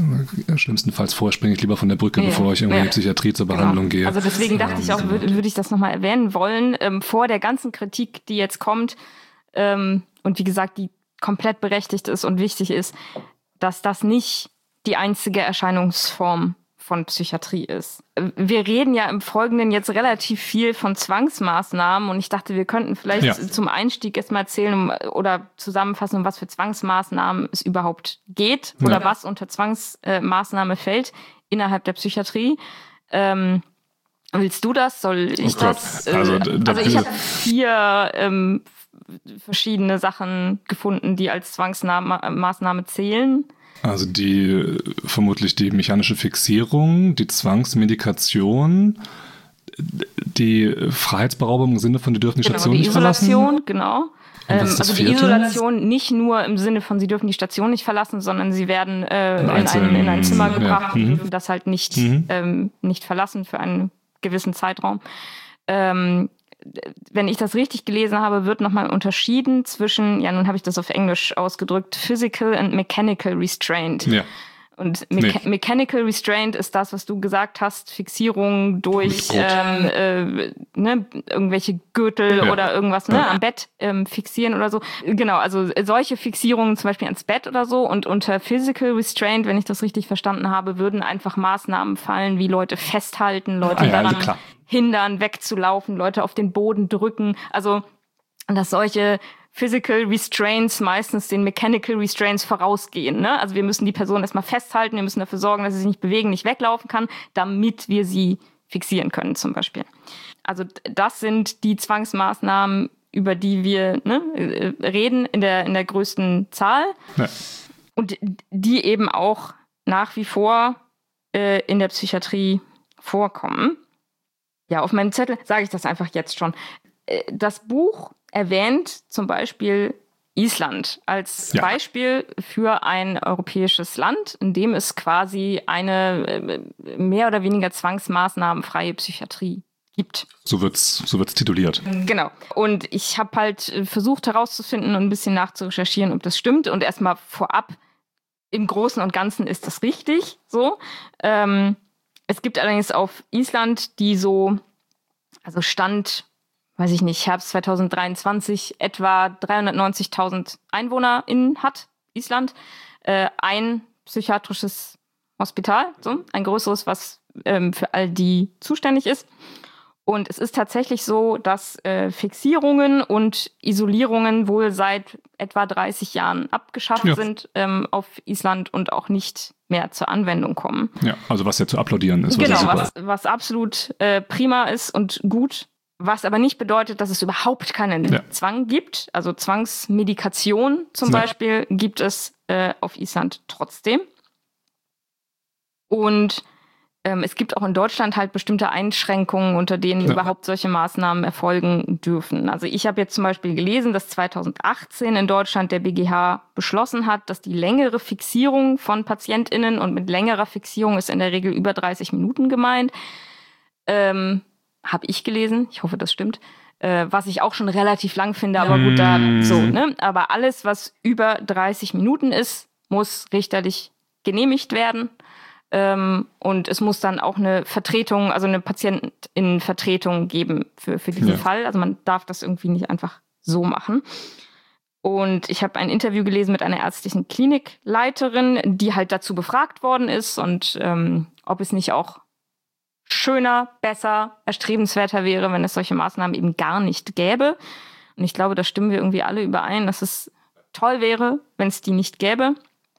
äh, schlimmstenfalls vorher springe ich lieber von der Brücke, ja. bevor ich irgendwie ja. in die Psychiatrie zur Behandlung genau. gehe. Also deswegen dachte ich auch, würde würd ich das nochmal erwähnen wollen, ähm, vor der ganzen Kritik, die jetzt kommt, ähm, und wie gesagt, die komplett berechtigt ist und wichtig ist, dass das nicht die einzige Erscheinungsform von Psychiatrie ist. Wir reden ja im Folgenden jetzt relativ viel von Zwangsmaßnahmen, und ich dachte, wir könnten vielleicht ja. zum Einstieg erstmal erzählen um, oder zusammenfassen, um was für Zwangsmaßnahmen es überhaupt geht ja. oder was unter Zwangsmaßnahme fällt innerhalb der Psychiatrie. Ähm, Willst du das? Soll ich oh das? Äh, also, also ich habe vier ähm, verschiedene Sachen gefunden, die als Zwangsmaßnahme zählen. Also die vermutlich die mechanische Fixierung, die Zwangsmedikation, die Freiheitsberaubung im Sinne von, die dürfen die genau, Station die nicht verlassen. Isolation, genau. Ähm, also vierte? die Isolation nicht nur im Sinne von, sie dürfen die Station nicht verlassen, sondern sie werden äh, in, ein, in ein Zimmer gebracht ja. und dürfen das halt nicht, mhm. ähm, nicht verlassen für einen gewissen Zeitraum. Ähm, wenn ich das richtig gelesen habe, wird nochmal unterschieden zwischen, ja, nun habe ich das auf Englisch ausgedrückt, Physical and Mechanical Restraint. Ja. Und Mecha- nee. Mechanical Restraint ist das, was du gesagt hast, Fixierung durch ähm, äh, ne, irgendwelche Gürtel ja. oder irgendwas ne, ja. am Bett ähm, fixieren oder so. Genau, also solche Fixierungen zum Beispiel ans Bett oder so. Und unter Physical Restraint, wenn ich das richtig verstanden habe, würden einfach Maßnahmen fallen, wie Leute festhalten, Leute ah, ja, daran also hindern, wegzulaufen, Leute auf den Boden drücken. Also, dass solche Physical Restraints meistens den Mechanical Restraints vorausgehen. Ne? Also wir müssen die Person erstmal festhalten, wir müssen dafür sorgen, dass sie sich nicht bewegen, nicht weglaufen kann, damit wir sie fixieren können zum Beispiel. Also das sind die Zwangsmaßnahmen, über die wir ne, reden in der, in der größten Zahl. Ja. Und die eben auch nach wie vor äh, in der Psychiatrie vorkommen. Ja, auf meinem Zettel sage ich das einfach jetzt schon. Das Buch erwähnt zum Beispiel Island als ja. Beispiel für ein europäisches Land, in dem es quasi eine mehr oder weniger zwangsmaßnahmenfreie Psychiatrie gibt. So wird's, so wird's tituliert. Genau. Und ich habe halt versucht herauszufinden und ein bisschen nachzurecherchieren, ob das stimmt. Und erstmal vorab, im Großen und Ganzen ist das richtig so. Ähm, es gibt allerdings auf Island, die so, also Stand weiß ich nicht, Herbst zwanzig dreiundzwanzig etwa dreihundertneunzigtausend EinwohnerInnen hat, Island. Äh, ein psychiatrisches Hospital, so ein größeres, was ähm, für all die zuständig ist. Und es ist tatsächlich so, dass äh, Fixierungen und Isolierungen wohl seit etwa dreißig Jahren abgeschafft ja. sind ähm, auf Island und auch nicht mehr zur Anwendung kommen. Ja, also was ja zu applaudieren ist. Genau, was, ja was, was absolut äh, prima ist und gut. Was aber nicht bedeutet, dass es überhaupt keinen ja. Zwang gibt. Also Zwangsmedikation zum ja. Beispiel gibt es äh, auf Island trotzdem. Und ähm, es gibt auch in Deutschland halt bestimmte Einschränkungen, unter denen ja. überhaupt solche Maßnahmen erfolgen dürfen. Also ich habe jetzt zum Beispiel gelesen, dass zweitausendachtzehn in Deutschland der B G H beschlossen hat, dass die längere Fixierung von PatientInnen, und mit längerer Fixierung ist in der Regel über dreißig Minuten gemeint, ähm, habe ich gelesen, ich hoffe, das stimmt, Äh, was ich auch schon relativ lang finde, aber gut, da so, ne? Aber alles, was über dreißig Minuten ist, muss richterlich genehmigt werden. Ähm, und es muss dann auch eine Vertretung, also eine Patientinnenvertretung geben für, für diesen ja. Fall. Also man darf das irgendwie nicht einfach so machen. Und ich habe ein Interview gelesen mit einer ärztlichen Klinikleiterin, die halt dazu befragt worden ist und ähm, ob es nicht auch schöner, besser, erstrebenswerter wäre, wenn es solche Maßnahmen eben gar nicht gäbe. Und ich glaube, da stimmen wir irgendwie alle überein, dass es toll wäre, wenn es die nicht gäbe.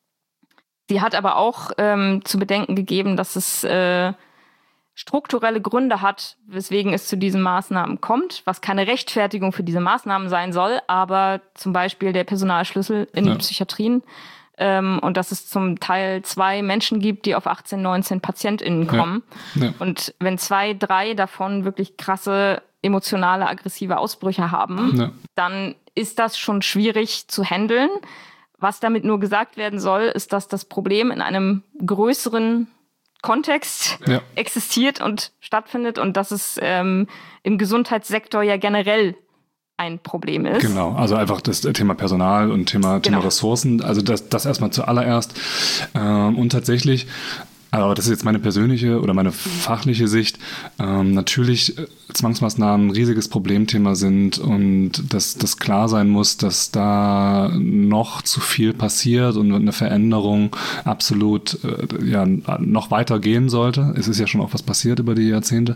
Sie hat aber auch ähm, zu bedenken gegeben, dass es äh, strukturelle Gründe hat, weswegen es zu diesen Maßnahmen kommt, was keine Rechtfertigung für diese Maßnahmen sein soll, aber zum Beispiel der Personalschlüssel in ja. den Psychiatrien. Ähm, und dass es zum Teil zwei Menschen gibt, die auf achtzehn, neunzehn PatientInnen kommen. Ja. Ja. Und wenn zwei, drei davon wirklich krasse, emotionale, aggressive Ausbrüche haben, ja. dann ist das schon schwierig zu handeln. Was damit nur gesagt werden soll, ist, dass das Problem in einem größeren Kontext ja. existiert und stattfindet und dass es ähm, im Gesundheitssektor ja generell ein Problem ist. Genau, also einfach das Thema Personal und Thema, Thema genau. Ressourcen, also das, das erstmal zuallererst. Ähm, und tatsächlich, aber das ist jetzt meine persönliche oder meine fachliche Sicht, ähm, natürlich Zwangsmaßnahmen ein riesiges Problemthema sind und dass das klar sein muss, dass da noch zu viel passiert und eine Veränderung absolut äh, ja, noch weiter gehen sollte. Es ist ja schon auch was passiert über die Jahrzehnte.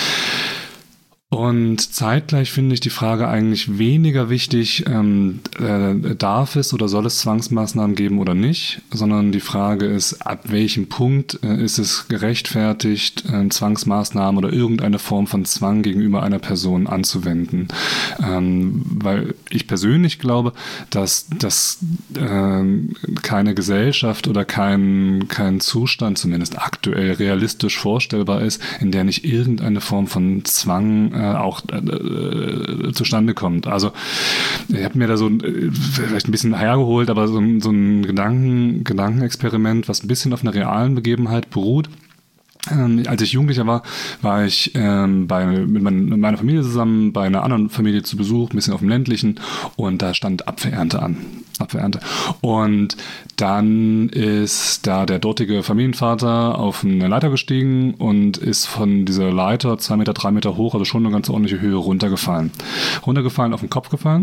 Und zeitgleich finde ich die Frage eigentlich weniger wichtig, ähm, äh, darf es oder soll es Zwangsmaßnahmen geben oder nicht, sondern die Frage ist, ab welchem Punkt äh, ist es gerechtfertigt, äh, Zwangsmaßnahmen oder irgendeine Form von Zwang gegenüber einer Person anzuwenden. Ähm, weil ich persönlich glaube, dass das äh, keine Gesellschaft oder kein, kein Zustand, zumindest aktuell realistisch vorstellbar ist, in der nicht irgendeine Form von Zwang auch äh, zustande kommt. Also ich habe mir da so äh, vielleicht ein bisschen hergeholt, aber so, so ein Gedanken, Gedankenexperiment, was ein bisschen auf einer realen Begebenheit beruht. Ähm, als ich Jugendlicher war, war ich ähm, bei, mit, mein, mit meiner Familie zusammen bei einer anderen Familie zu Besuch, ein bisschen auf dem ländlichen, und da stand Apfelernte an. Apfelernte. Und dann ist da der dortige Familienvater auf eine Leiter gestiegen und ist von dieser Leiter zwei Meter, drei Meter hoch, also schon eine ganz ordentliche Höhe, runtergefallen. Runtergefallen, auf den Kopf gefallen.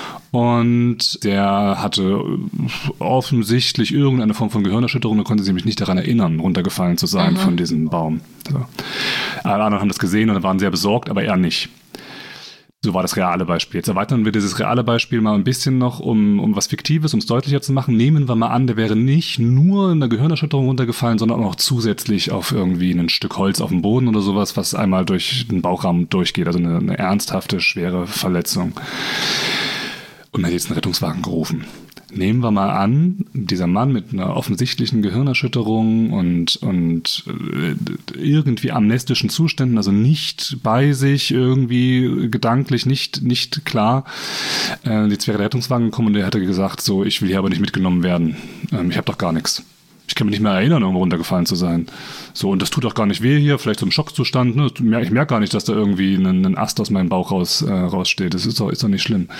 Und der hatte offensichtlich irgendeine Form von Gehirnerschütterung, da konnte sie mich nicht daran erinnern, runtergefallen zu sein mhm. von diesem Baum. So. Alle anderen haben das gesehen und waren sehr besorgt, aber er nicht. So war das reale Beispiel. Jetzt erweitern wir dieses reale Beispiel mal ein bisschen noch um, um was Fiktives, um es deutlicher zu machen. Nehmen wir mal an, der wäre nicht nur in einer Gehirnerschütterung runtergefallen, sondern auch zusätzlich auf irgendwie ein Stück Holz auf dem Boden oder sowas, was einmal durch den Bauchraum durchgeht. Also eine, eine ernsthafte, schwere Verletzung. Und man hat jetzt einen Rettungswagen gerufen. Nehmen wir mal an, dieser Mann mit einer offensichtlichen Gehirnerschütterung und, und irgendwie amnestischen Zuständen, also nicht bei sich, irgendwie gedanklich nicht, nicht klar. Äh, jetzt wäre der Rettungswagen gekommen und der hätte gesagt, so, ich will hier aber nicht mitgenommen werden. Ähm, ich habe doch gar nichts. Ich kann mich nicht mehr erinnern, irgendwo runtergefallen zu sein. So, und das tut auch gar nicht weh hier, vielleicht so im Schockzustand. Ne? Ich merke gar nicht, dass da irgendwie ein, ein Ast aus meinem Bauch raus, äh, raussteht. Das ist doch, ist doch nicht schlimm.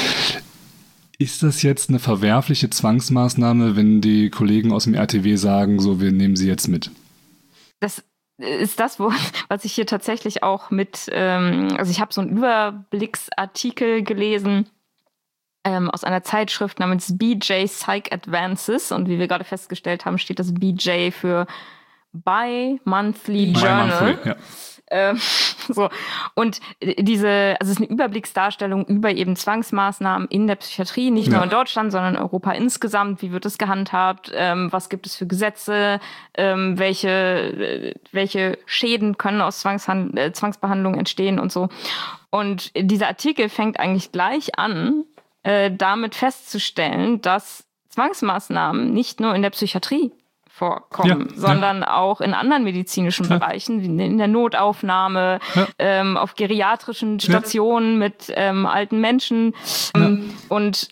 Ist das jetzt eine verwerfliche Zwangsmaßnahme, wenn die Kollegen aus dem R T W sagen, so, wir nehmen sie jetzt mit? Das ist das, was ich hier tatsächlich auch mit, ähm, also ich habe so einen Überblicksartikel gelesen ähm, aus einer Zeitschrift namens B J Psych Advances, und wie wir gerade festgestellt haben, steht das B J für Bi-Monthly Journal. Bi-monthly, ja. Ähm, so. Und diese, also es ist eine Überblicksdarstellung über eben Zwangsmaßnahmen in der Psychiatrie, nicht ja. nur in Deutschland, sondern in Europa insgesamt. Wie wird es gehandhabt? Ähm, was gibt es für Gesetze? Ähm, welche, welche Schäden können aus Zwangshand- äh, Zwangsbehandlung entstehen und so. Und dieser Artikel fängt eigentlich gleich an, äh, damit festzustellen, dass Zwangsmaßnahmen nicht nur in der Psychiatrie vorkommen, ja, sondern ja. auch in anderen medizinischen ja. Bereichen, wie in der Notaufnahme, ja. ähm, auf geriatrischen Stationen ja. mit ähm, alten Menschen. Ja. Und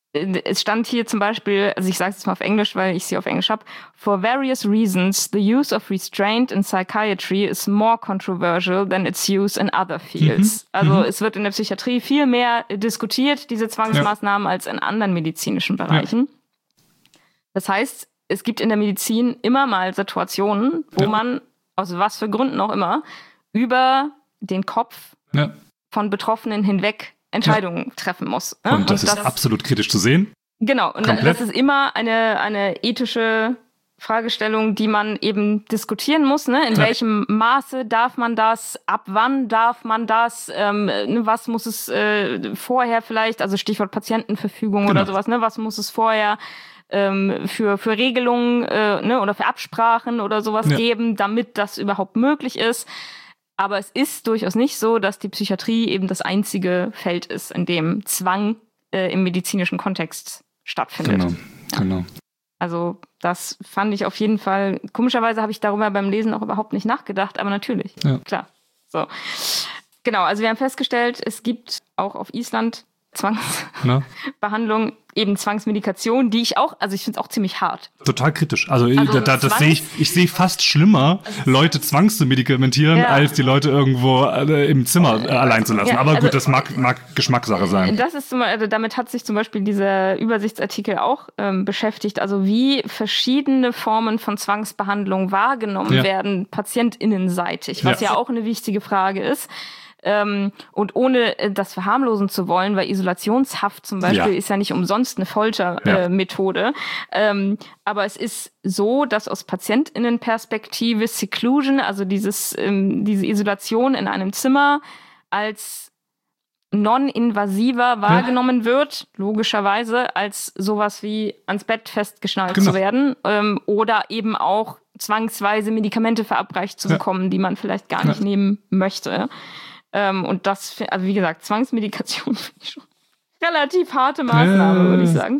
es stand hier zum Beispiel, also ich sage es jetzt mal auf Englisch, weil ich sie auf Englisch habe, for various reasons, the use of restraint in psychiatry is more controversial than its use in other fields. Mhm. Also mhm. es wird in der Psychiatrie viel mehr diskutiert, diese Zwangsmaßnahmen, ja. als in anderen medizinischen Bereichen. Ja. Das heißt, es gibt in der Medizin immer mal Situationen, wo ja. man, aus was für Gründen auch immer, über den Kopf ja. von Betroffenen hinweg Entscheidungen ja. treffen muss. Ne? Und das und ist das, absolut kritisch zu sehen. Genau, und Komplett. das ist immer eine, eine ethische Fragestellung, die man eben diskutieren muss. Ne? In ja. welchem Maße darf man das? Ab wann darf man das? Ähm, was muss es äh, vorher vielleicht, also Stichwort Patientenverfügung genau. oder sowas, ne? Was muss es vorher ähm, für, für Regelungen äh, ne? oder für Absprachen oder sowas ja. geben, damit das überhaupt möglich ist? Aber es ist durchaus nicht so, dass die Psychiatrie eben das einzige Feld ist, in dem Zwang äh, im medizinischen Kontext stattfindet. Genau, ja. genau. Also das fand ich auf jeden Fall, komischerweise habe ich darüber beim Lesen auch überhaupt nicht nachgedacht, aber natürlich, ja. klar. So. Genau, also wir haben festgestellt, es gibt auch auf Island Zwangsbehandlung, eben Zwangsmedikation, die ich auch, also ich finde es auch ziemlich hart. Total kritisch. Also, also da, das sehe ich, ich sehe fast schlimmer, Leute zwangszumedikamentieren, ja. als die Leute irgendwo äh, im Zimmer äh, allein zu lassen. Ja, Aber also, gut, das mag, mag Geschmackssache sein. Das ist zum Beispiel, also damit hat sich zum Beispiel dieser Übersichtsartikel auch ähm, beschäftigt. Also wie verschiedene Formen von Zwangsbehandlung wahrgenommen ja. werden, patientinnenseitig, was ja. ja auch eine wichtige Frage ist. Ähm, und ohne das verharmlosen zu wollen, weil Isolationshaft zum Beispiel ja. ist ja nicht umsonst eine Foltermethode. Ja. Äh, ähm, aber es ist so, dass aus PatientInnenperspektive Seclusion, also dieses, ähm, diese Isolation in einem Zimmer als non-invasiver wahrgenommen ja. wird, logischerweise, als sowas wie ans Bett festgeschnallt genau. zu werden ähm, oder eben auch zwangsweise Medikamente verabreicht zu bekommen, ja. die man vielleicht gar nicht ja. nehmen möchte. Ähm, und das, also wie gesagt, Zwangsmedikation finde ich schon relativ harte Maßnahme, äh, würde ich sagen.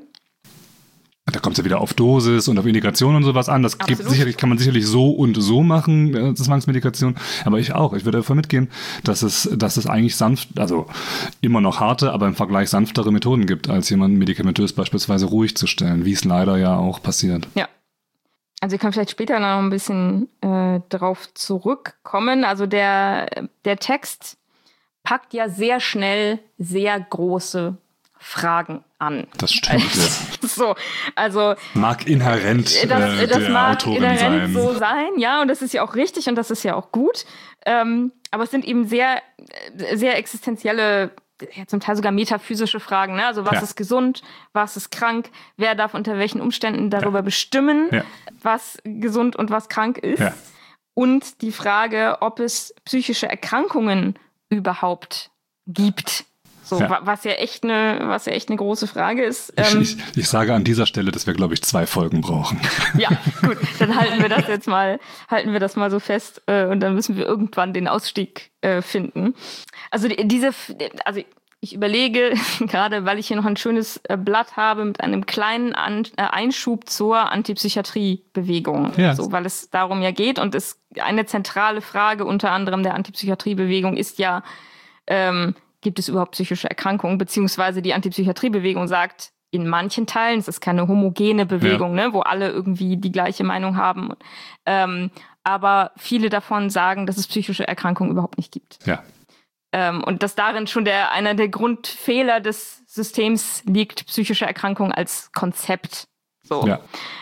Da kommt es ja wieder auf Dosis und auf Indikation und sowas an. Das gibt sicherlich, kann man sicherlich so und so machen, äh, Zwangsmedikation. Aber ich auch. Ich würde davon mitgehen, dass es, dass es eigentlich sanft, also immer noch harte, aber im Vergleich sanftere Methoden gibt, als jemanden medikamentös beispielsweise ruhig zu stellen, wie es leider ja auch passiert. Ja. Also ich kann vielleicht später noch ein bisschen äh, drauf zurückkommen. Also der, der Text packt ja sehr schnell sehr große Fragen an. Das stimmt, ja. So, also mag inhärent das, das äh, der mag Autorin inhärent sein. so sein, ja, und das ist ja auch richtig und das ist ja auch gut. Ähm, aber es sind eben sehr, sehr existenzielle, ja, zum Teil sogar metaphysische Fragen. Ne? Also was ja. ist gesund, was ist krank, wer darf unter welchen Umständen darüber ja. bestimmen, ja. was gesund und was krank ist. Ja. Und die Frage, ob es psychische Erkrankungen überhaupt gibt. So, ja. was ja echt eine, was ja echt eine große Frage ist. Ich, ähm, ich, ich sage an dieser Stelle, dass wir, glaube ich, zwei Folgen brauchen. Ja, gut, dann halten wir das jetzt mal, halten wir das mal so fest äh, und dann müssen wir irgendwann den Ausstieg äh, finden. Also die, diese, also ich überlege gerade, weil ich hier noch ein schönes äh, Blatt habe mit einem kleinen An- äh, Einschub zur Antipsychiatriebewegung, ja. so, weil es darum ja geht und es eine zentrale Frage unter anderem der Antipsychiatriebewegung ist ja, ähm, gibt es überhaupt psychische Erkrankungen, beziehungsweise die Antipsychiatriebewegung sagt, in manchen Teilen, es ist keine homogene Bewegung, ja. ne, wo alle irgendwie die gleiche Meinung haben, ähm, aber viele davon sagen, dass es psychische Erkrankungen überhaupt nicht gibt. Ja. Ähm, und dass darin schon der, einer der Grundfehler des Systems liegt, psychische Erkrankung als Konzept. So. Ja,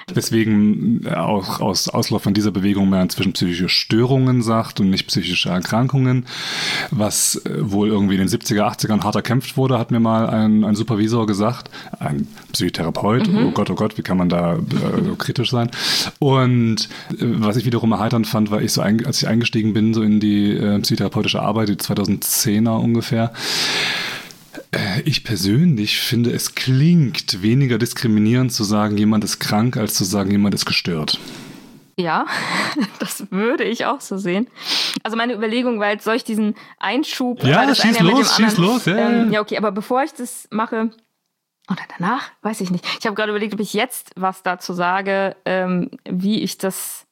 deswegen auch aus Auslauf von dieser Bewegung mehr inzwischen psychische Störungen sagt und nicht psychische Erkrankungen, was wohl irgendwie in den siebziger, achtzigern hart erkämpft wurde, hat mir mal ein, ein Supervisor gesagt, ein Psychotherapeut, mhm. oh Gott, oh Gott, wie kann man da äh, kritisch sein? Und äh, was ich wiederum erheiternd fand, war ich so, ein, als ich eingestiegen bin, so in die äh, psychotherapeutische Arbeit, die zweitausendzehner ungefähr, ich persönlich finde, es klingt weniger diskriminierend zu sagen, jemand ist krank, als zu sagen, jemand ist gestört. Ja, das würde ich auch so sehen. Also meine Überlegung war jetzt, soll ich diesen Einschub... Ja, schieß los, schieß los. Ja, ähm, ja, okay, aber bevor ich das mache, Oder danach? Weiß ich nicht. Ich habe gerade überlegt, ob ich jetzt was dazu sage, ähm, wie ich das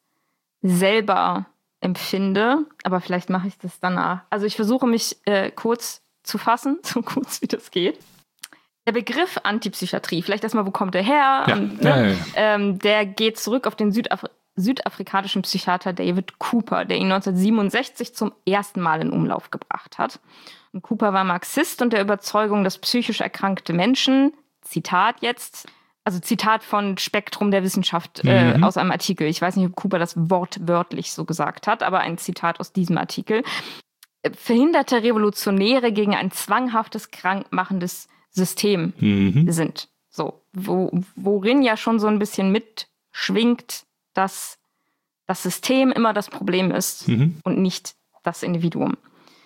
selber empfinde. Aber vielleicht mache ich das danach. Also ich versuche mich äh, kurz zu fassen, so kurz wie das geht. Der Begriff Antipsychiatrie, vielleicht erstmal, wo kommt der her? Ja. Und, ne, Ja, ja, ja. Ähm, der geht zurück auf den Südaf- südafrikanischen Psychiater David Cooper, der ihn neunzehnhundertsiebenundsechzig zum ersten Mal in Umlauf gebracht hat. Und Cooper war Marxist und der Überzeugung, dass psychisch erkrankte Menschen, Zitat jetzt, also Zitat von Spektrum der Wissenschaft äh, mhm. aus einem Artikel. Ich weiß nicht, ob Cooper das wortwörtlich so gesagt hat, aber ein Zitat aus diesem Artikel. Verhinderte Revolutionäre gegen ein zwanghaftes, krankmachendes System mhm. sind. So, wo, worin ja schon so ein bisschen mitschwingt, dass das System immer das Problem ist mhm. und nicht das Individuum.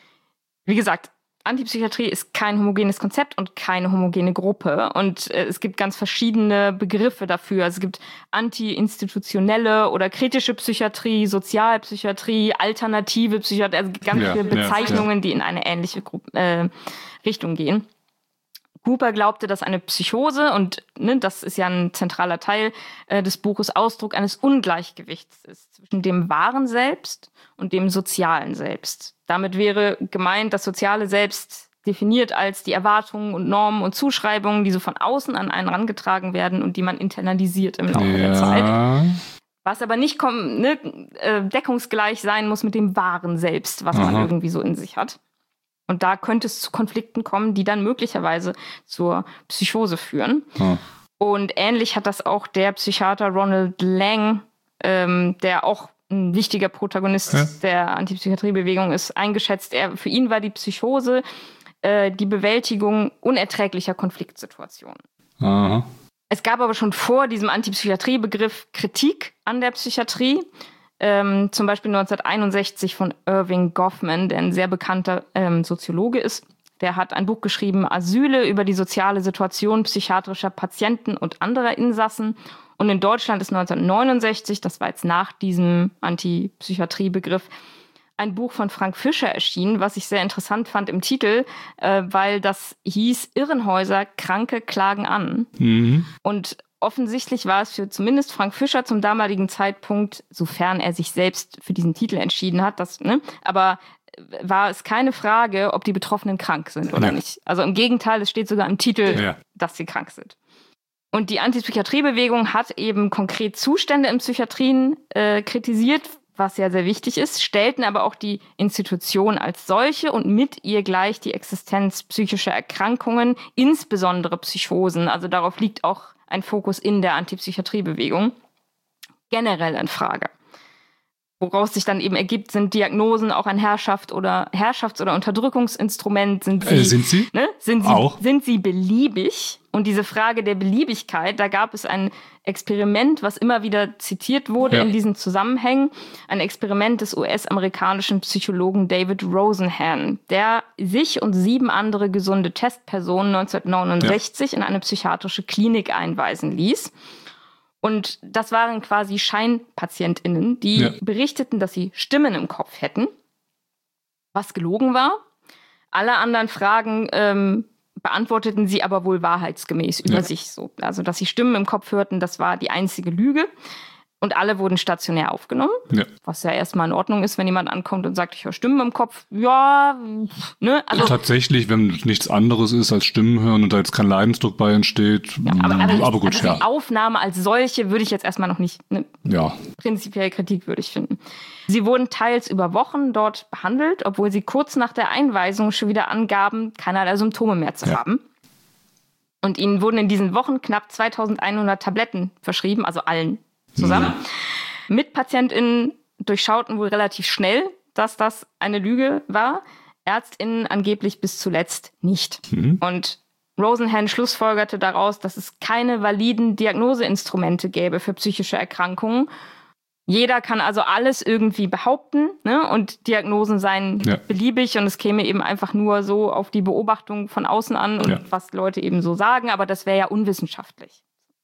Wie gesagt, Antipsychiatrie ist kein homogenes Konzept und keine homogene Gruppe. Und äh, es gibt ganz verschiedene Begriffe dafür. Also es gibt anti-institutionelle oder kritische Psychiatrie, Sozialpsychiatrie, alternative Psychiatrie, also ganz ja, viele Bezeichnungen, ja, ja. die in eine ähnliche Gruppe, äh, Richtung gehen. Cooper glaubte, dass eine Psychose, und ne, das ist ja ein zentraler Teil äh, des Buches, Ausdruck eines Ungleichgewichts ist zwischen dem wahren Selbst und dem sozialen Selbst. Damit wäre gemeint, das soziale Selbst definiert als die Erwartungen und Normen und Zuschreibungen, die so von außen an einen herangetragen werden und die man internalisiert im Laufe ja. der Zeit. Was aber nicht komm, ne, äh, deckungsgleich sein muss mit dem wahren Selbst, was Aha. man irgendwie so in sich hat. Und da könnte es zu Konflikten kommen, die dann möglicherweise zur Psychose führen. Hm. Und ähnlich hat das auch der Psychiater Ronald Lang, ähm, der auch ein wichtiger Protagonist ja. der Antipsychiatriebewegung ist, eingeschätzt. Er, für ihn war die Psychose äh, die Bewältigung unerträglicher Konfliktsituationen. Aha. Es gab aber schon vor diesem Antipsychiatriebegriff Kritik an der Psychiatrie. Ähm, zum Beispiel neunzehnhunderteinundsechzig von Irving Goffman, der ein sehr bekannter ähm, Soziologe ist. Der hat ein Buch geschrieben, Asyle, über die soziale Situation psychiatrischer Patienten und anderer Insassen. Und in Deutschland ist neunzehnhundertneunundsechzig, das war jetzt nach diesem Antipsychiatriebegriff, ein Buch von Frank Fischer erschienen, was ich sehr interessant fand im Titel, äh, weil das hieß Irrenhäuser, Kranke klagen an. Mhm. Und offensichtlich war es für zumindest Frank Fischer zum damaligen Zeitpunkt, sofern er sich selbst für diesen Titel entschieden hat, das, ne, aber war es keine Frage, ob die Betroffenen krank sind oder ja. nicht. Also im Gegenteil, es steht sogar im Titel, ja. dass sie krank sind. Und die Antipsychiatriebewegung hat eben konkret Zustände in Psychiatrien äh, kritisiert, was ja sehr wichtig ist, stellten aber auch die Institution als solche und mit ihr gleich die Existenz psychischer Erkrankungen, insbesondere Psychosen. Also darauf liegt auch ein Fokus in der Antipsychiatriebewegung, generell in Frage. Woraus sich dann eben ergibt, sind Diagnosen auch ein Herrschaft oder Herrschafts- oder Unterdrückungsinstrument? Sind sie, äh, sind sie? Ne? Sind sie auch? Sind sie beliebig? Und diese Frage der Beliebigkeit, da gab es ein Experiment, was immer wieder zitiert wurde ja. in diesen Zusammenhängen. Ein Experiment des U S-amerikanischen Psychologen David Rosenhan, der sich und sieben andere gesunde Testpersonen neunzehnhundertneunundsechzig ja. in eine psychiatrische Klinik einweisen ließ. Und das waren quasi ScheinpatientInnen, die ja. berichteten, dass sie Stimmen im Kopf hätten, was gelogen war. Alle anderen Fragen ähm, beantworteten sie aber wohl wahrheitsgemäß über ja. sich so. Also, dass sie Stimmen im Kopf hörten, das war die einzige Lüge. Und alle wurden stationär aufgenommen, ja. was ja erstmal in Ordnung ist, wenn jemand ankommt und sagt, ich höre Stimmen im Kopf. Ja, ne? Also tatsächlich, wenn nichts anderes ist als Stimmen hören und da jetzt kein Leidensdruck bei entsteht, ja, aber, aber, aber gut, also ja. Die Aufnahme als solche würde ich jetzt erstmal noch nicht ne, ja. prinzipiell kritikwürdig finden. Sie wurden teils über Wochen dort behandelt, obwohl sie kurz nach der Einweisung schon wieder angaben, keinerlei Symptome mehr zu ja. haben. Und ihnen wurden in diesen Wochen knapp zweitausendeinhundert Tabletten verschrieben, also allen zusammen. Mhm. MitpatientInnen durchschauten wohl relativ schnell, dass das eine Lüge war. ÄrztInnen angeblich bis zuletzt nicht. Mhm. Und Rosenhan schlussfolgerte daraus, dass es keine validen Diagnoseinstrumente gäbe für psychische Erkrankungen. Jeder kann also alles irgendwie behaupten, ne? Und Diagnosen seien ja. beliebig und es käme eben einfach nur so auf die Beobachtung von außen an und ja. was Leute eben so sagen, aber das wäre ja unwissenschaftlich.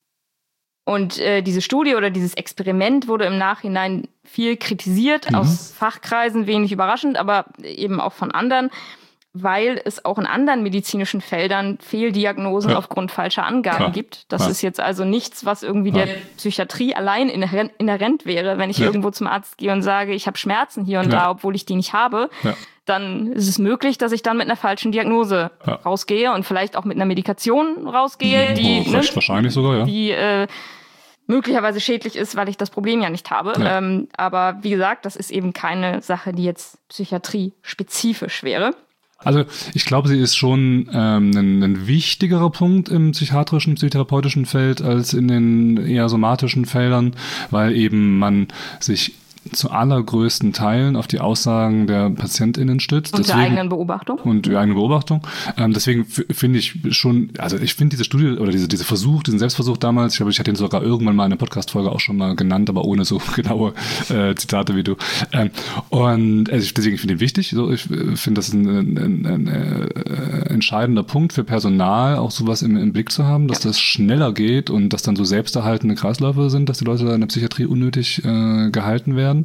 Und äh, diese Studie oder dieses Experiment wurde im Nachhinein viel kritisiert, mhm. aus Fachkreisen, wenig überraschend, aber eben auch von anderen. weil es auch in anderen medizinischen Feldern Fehldiagnosen ja. aufgrund falscher Angaben Klar. gibt. Das ja. ist jetzt also nichts, was irgendwie ja. der Psychiatrie allein inhärent, inhärent wäre. Wenn ich ja. irgendwo zum Arzt gehe und sage, ich habe Schmerzen hier und ja. da, obwohl ich die nicht habe, ja. dann ist es möglich, dass ich dann mit einer falschen Diagnose ja. rausgehe und vielleicht auch mit einer Medikation rausgehe, die, oh, ne, wahrscheinlich sogar, ja. die äh, möglicherweise schädlich ist, weil ich das Problem ja nicht habe. Ja. Ähm, aber wie gesagt, das ist eben keine Sache, die jetzt psychiatrie-spezifisch wäre. Also ich glaube, sie ist schon ähm, ein, ein wichtigerer Punkt im psychiatrischen, psychotherapeutischen Feld als in den eher somatischen Feldern, weil eben man sich zu allergrößten Teilen auf die Aussagen der PatientInnen stützt. Und der eigenen Beobachtung. Und die eigene Beobachtung. Ähm, deswegen f- finde ich schon, also ich finde diese Studie oder diese, diese Versuch, diesen Selbstversuch damals, ich glaube, ich hatte ihn sogar irgendwann mal in einer Podcast-Folge auch schon mal genannt, aber ohne so genaue äh, Zitate wie du. Ähm, und also ich, deswegen finde ich ihn wichtig. So, ich finde, das ist ein, ein, ein, ein äh, entscheidender Punkt für Personal, auch sowas im, im Blick zu haben, dass ja. das schneller geht und dass dann so selbsterhaltende Kreisläufe sind, dass die Leute da in der Psychiatrie unnötig äh, gehalten werden.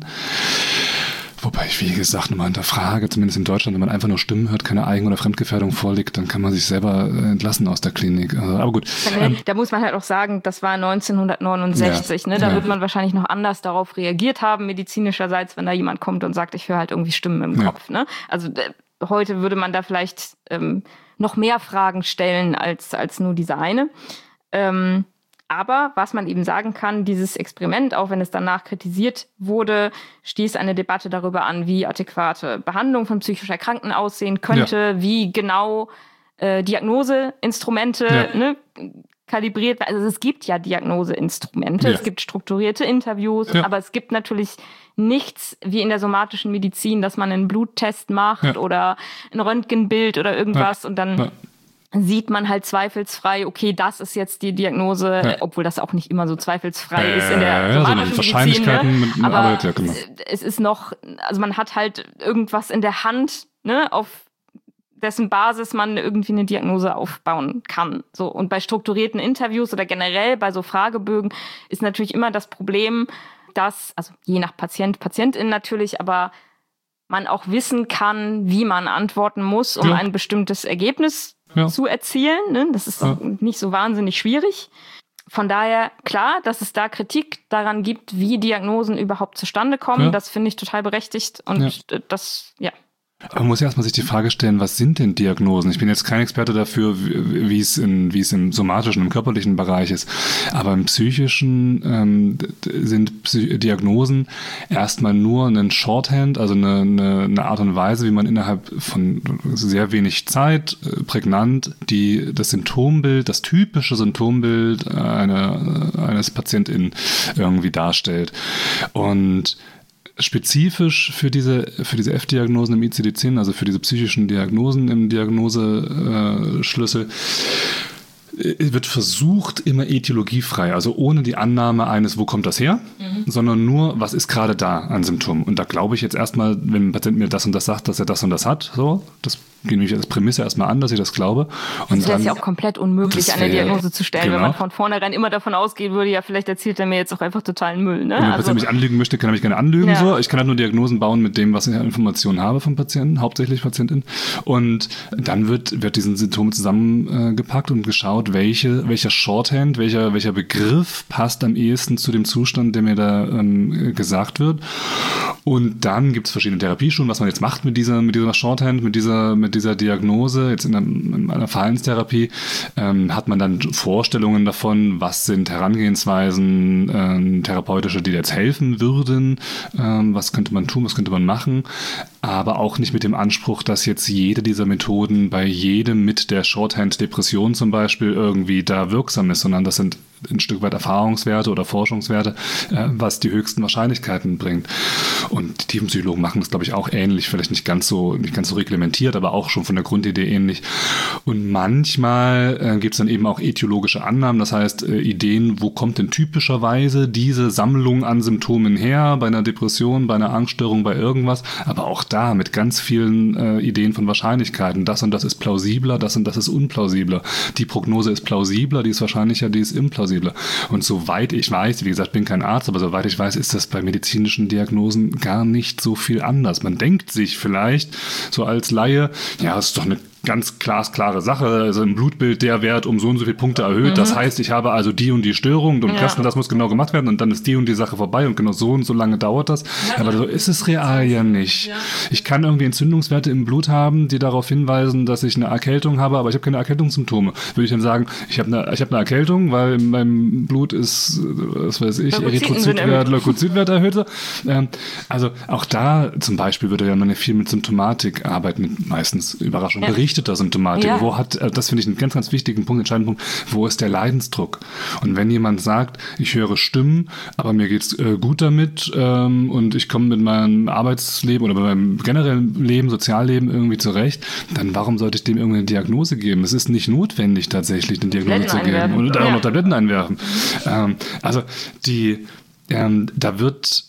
Wobei ich, wie gesagt, nochmal hinterfrage, zumindest in Deutschland, wenn man einfach nur Stimmen hört, keine Eigen- oder Fremdgefährdung vorliegt, dann kann man sich selber entlassen aus der Klinik. Also, aber gut. Da, da muss man halt auch sagen, das war neunzehnhundertneunundsechzig. Ja. Ne? Da ja. wird man wahrscheinlich noch anders darauf reagiert haben, medizinischerseits, wenn da jemand kommt und sagt, ich höre halt irgendwie Stimmen im ja. Kopf. Ne? Also äh, heute würde man da vielleicht ähm, noch mehr Fragen stellen als, als nur diese eine. Ähm, Aber was man eben sagen kann, dieses Experiment, auch wenn es danach kritisiert wurde, stieß eine Debatte darüber an, wie adäquate Behandlung von psychisch Erkrankten aussehen könnte, ja. wie genau äh, Diagnoseinstrumente ja. ne, kalibriert werden. Also es gibt ja Diagnoseinstrumente, ja. es gibt strukturierte Interviews, ja. aber es gibt natürlich nichts wie in der somatischen Medizin, dass man einen Bluttest macht ja. oder ein Röntgenbild oder irgendwas ja. und dann... Ja. sieht man halt zweifelsfrei, okay, das ist jetzt die Diagnose, ja. obwohl das auch nicht immer so zweifelsfrei äh, ist in der ja, somatischen Wahrscheinlichkeiten Medizin. Ne? Mit, Aber Arbeit, ja, genau. es ist noch, also man hat halt irgendwas in der Hand, ne, auf dessen Basis man irgendwie eine Diagnose aufbauen kann. So. Und bei strukturierten Interviews oder generell bei so Fragebögen ist natürlich immer das Problem, dass, also je nach Patient, Patientin natürlich, aber man auch wissen kann, wie man antworten muss, um ja. ein bestimmtes Ergebnis Ja. zu erzielen. Ne? Das ist ja. nicht so wahnsinnig schwierig. Von daher, klar, dass es da Kritik daran gibt, wie Diagnosen überhaupt zustande kommen. Ja. Das finde ich total berechtigt. Und ja. das, ja. Aber man muss ja erstmal sich die Frage stellen, was sind denn Diagnosen? Ich bin jetzt kein Experte dafür, wie, wie es in, wie es im somatischen, im körperlichen Bereich ist. Aber im psychischen ähm, sind Psy- Diagnosen erstmal nur ein Shorthand, also eine, eine, eine Art und Weise, wie man innerhalb von sehr wenig Zeit äh, prägnant die, das Symptombild, das typische Symptombild einer, eines PatientInnen irgendwie darstellt. Und spezifisch für diese, für diese F-Diagnosen im I C D zehn, also für diese psychischen Diagnosen im Diagnoseschlüssel, wird versucht, immer etiologiefrei, also ohne die Annahme eines, wo kommt das her, mhm. sondern nur, was ist gerade da an Symptomen. Und da glaube ich jetzt erstmal, wenn ein Patient mir das und das sagt, dass er das und das hat, so, das gehen wir als Prämisse erstmal an, dass ich das glaube. Und das wäre ja auch komplett unmöglich, eine Diagnose zu stellen, genau. wenn man von vornherein immer davon ausgehen würde, ja, vielleicht erzählt er mir jetzt auch einfach totalen Müll. Ne? Wenn der also, Patient mich anlügen möchte, kann er mich gerne anlügen. Ja. So. Ich kann halt nur Diagnosen bauen mit dem, was ich an Informationen habe vom Patienten, hauptsächlich Patientin. Und dann wird, wird diesen Symptome zusammengepackt äh, und geschaut, welche, welcher Shorthand, welcher, welcher Begriff passt am ehesten zu dem Zustand, der mir da ähm, gesagt wird. Und dann gibt es verschiedene Therapieschulen, was man jetzt macht mit dieser, mit dieser Shorthand, mit dieser, mit dieser Diagnose. Jetzt in einer, in einer Verhaltenstherapie ähm, hat man dann Vorstellungen davon, was sind Herangehensweisen, ähm, therapeutische, die jetzt helfen würden, ähm, was könnte man tun, was könnte man machen, aber auch nicht mit dem Anspruch, dass jetzt jede dieser Methoden bei jedem mit der Shorthand-Depression zum Beispiel irgendwie da wirksam ist, sondern das sind ein Stück weit Erfahrungswerte oder Forschungswerte, äh, was die höchsten Wahrscheinlichkeiten bringt. Und die Tiefenpsychologen machen das, glaube ich, auch ähnlich, vielleicht nicht ganz so, nicht ganz so reglementiert, aber auch schon von der Grundidee ähnlich. Und manchmal äh, gibt es dann eben auch etiologische Annahmen, das heißt äh, Ideen, wo kommt denn typischerweise diese Sammlung an Symptomen her, bei einer Depression, bei einer Angststörung, bei irgendwas. Aber auch da mit ganz vielen äh, Ideen von Wahrscheinlichkeiten. Das und das ist plausibler, das und das ist unplausibler. Die Prognose ist plausibler, die ist wahrscheinlicher, die ist implausibler. Und soweit ich weiß, wie gesagt, ich bin kein Arzt, aber soweit ich weiß, ist das bei medizinischen Diagnosen gar nicht so viel anders. Man denkt sich vielleicht so als Laie, ja, das ist doch eine ganz glasklare Sache, also im Blutbild der Wert um so und so viele Punkte erhöht. Mhm. Das heißt, ich habe also die und die Störung und ja. das und das muss genau gemacht werden und dann ist die und die Sache vorbei und genau so und so lange dauert das. Ja, aber so ist es real ja nicht. Ja. Ich kann irgendwie Entzündungswerte im Blut haben, die darauf hinweisen, dass ich eine Erkältung habe, aber ich habe keine Erkältungssymptome. Würde ich dann sagen, ich habe eine, ich habe eine Erkältung, weil in meinem Blut ist, was weiß ich, Erythrozytwert, Leukozytwert erhöht. Ähm, also auch da zum Beispiel würde ja man ja viel mit Symptomatik arbeiten, mit meistens Überraschung ja. Bericht der Symptomatik. Ja. Wo hat, das finde ich einen ganz, ganz wichtigen Punkt, entscheidenden Punkt, wo ist der Leidensdruck? Und wenn jemand sagt, ich höre Stimmen, aber mir geht's äh, gut damit ähm, und ich komme mit meinem Arbeitsleben oder bei meinem generellen Leben, Sozialleben irgendwie zurecht, dann warum sollte ich dem irgendeine Diagnose geben? Es ist nicht notwendig, tatsächlich eine Diagnose zu geben und auch ja. noch Tabletten einwerfen. Ähm, also die, ähm, da wird,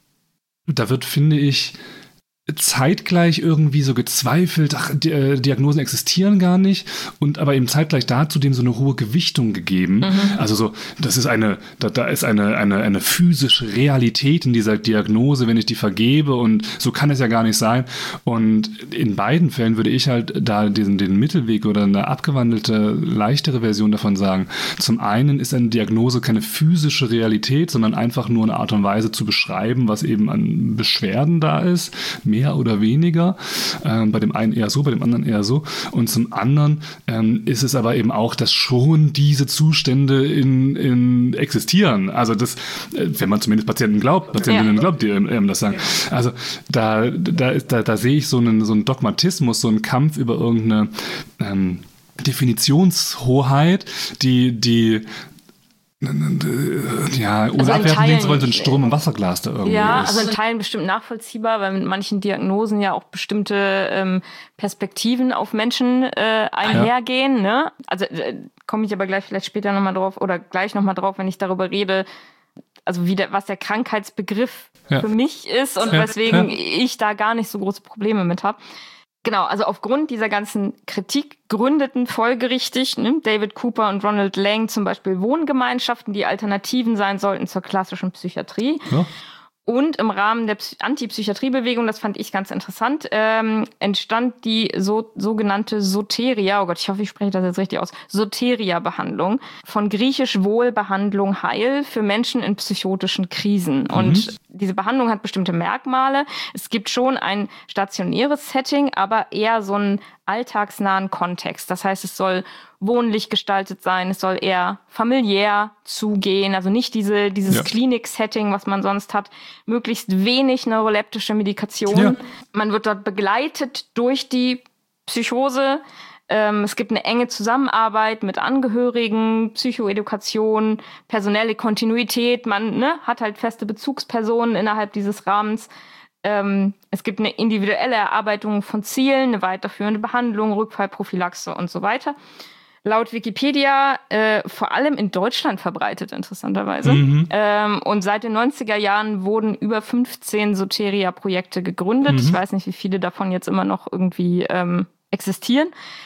da wird, finde ich, zeitgleich irgendwie so gezweifelt, ach, die, äh, Diagnosen existieren gar nicht und aber eben zeitgleich dazu dem so eine hohe Gewichtung gegeben. Mhm. Also so, das ist eine, da, da ist eine, eine, eine physische Realität in dieser Diagnose, wenn ich die vergebe und so kann es ja gar nicht sein. Und in beiden Fällen würde ich halt da diesen, den Mittelweg oder eine abgewandelte, leichtere Version davon sagen. Zum einen ist eine Diagnose keine physische Realität, sondern einfach nur eine Art und Weise zu beschreiben, was eben an Beschwerden da ist, mehr oder weniger, ähm, bei dem einen eher so, bei dem anderen eher so. Und zum anderen ähm, ist es aber eben auch, dass schon diese Zustände in, in existieren. Also das, äh, wenn man zumindest Patienten glaubt, Patientinnen ja. glaubt, die ähm, das sagen. Also da, da, ist, da, da sehe ich so einen, so einen Dogmatismus, so einen Kampf über irgendeine ähm, Definitionshoheit, die, die ja, ohne also abwerfen sehen zu wollen, so ein Sturm im Wasserglas da irgendwie ja, ist. Also in Teilen bestimmt nachvollziehbar, weil mit manchen Diagnosen ja auch bestimmte ähm, Perspektiven auf Menschen äh, einhergehen. Ja. Ne? Also äh, komme ich aber gleich vielleicht später nochmal drauf oder gleich nochmal drauf, wenn ich darüber rede, also wie der, was der Krankheitsbegriff ja. für mich ist und ja. weswegen ja. ich da gar nicht so große Probleme mit habe. Genau, also aufgrund dieser ganzen Kritik gründeten folgerichtig ne, David Cooper und Ronald Lang zum Beispiel Wohngemeinschaften, die Alternativen sein sollten zur klassischen Psychiatrie. Ja. Und im Rahmen der Antipsychiatriebewegung, das fand ich ganz interessant, ähm, entstand die so, sogenannte Soteria, oh Gott, ich hoffe, ich spreche das jetzt richtig aus, Soteria-Behandlung, von griechisch Wohlbehandlung Heil für Menschen in psychotischen Krisen. Mhm. Und diese Behandlung hat bestimmte Merkmale. Es gibt schon ein stationäres Setting, aber eher so einen alltagsnahen Kontext. Das heißt, es soll wohnlich gestaltet sein, es soll eher familiär zugehen, also nicht diese dieses ja. Klinik-Setting, was man sonst hat, möglichst wenig neuroleptische Medikation. Ja. Man wird dort begleitet durch die Psychose. Ähm, es gibt eine enge Zusammenarbeit mit Angehörigen, Psychoedukation, personelle Kontinuität. Man ne, hat halt feste Bezugspersonen innerhalb dieses Rahmens. Ähm, es gibt eine individuelle Erarbeitung von Zielen, eine weiterführende Behandlung, Rückfallprophylaxe und so weiter. Laut Wikipedia äh, vor allem in Deutschland verbreitet, interessanterweise. Mhm. Ähm, und seit den neunziger Jahren wurden über fünfzehn Soteria-Projekte gegründet. Mhm. Ich weiß nicht, wie viele davon jetzt immer noch irgendwie ähm, existieren.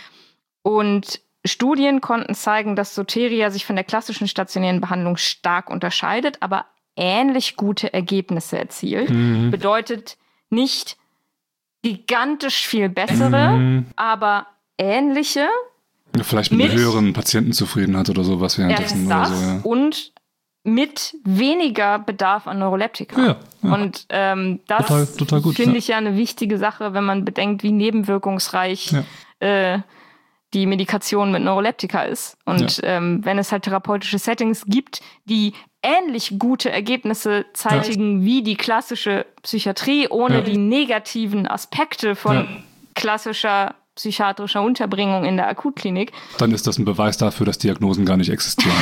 Und Studien konnten zeigen, dass Soteria sich von der klassischen stationären Behandlung stark unterscheidet, aber ähnlich gute Ergebnisse erzielt. Mhm. Bedeutet nicht gigantisch viel bessere, mhm. aber ähnliche. Vielleicht mit, mit einer höheren Patientenzufriedenheit oder sowas währenddessen. Ja, das oder so, ja. Und mit weniger Bedarf an Neuroleptika. Ja, ja. Und ähm, das total, total gut, finde ja. ich ja eine wichtige Sache, wenn man bedenkt, wie nebenwirkungsreich ja. äh, die Medikation mit Neuroleptika ist. Und ja. ähm, wenn es halt therapeutische Settings gibt, die ähnlich gute Ergebnisse zeitigen ja. wie die klassische Psychiatrie, ohne ja. die negativen Aspekte von ja. klassischer psychiatrischer Unterbringung in der Akutklinik. Dann ist das ein Beweis dafür, dass Diagnosen gar nicht existieren.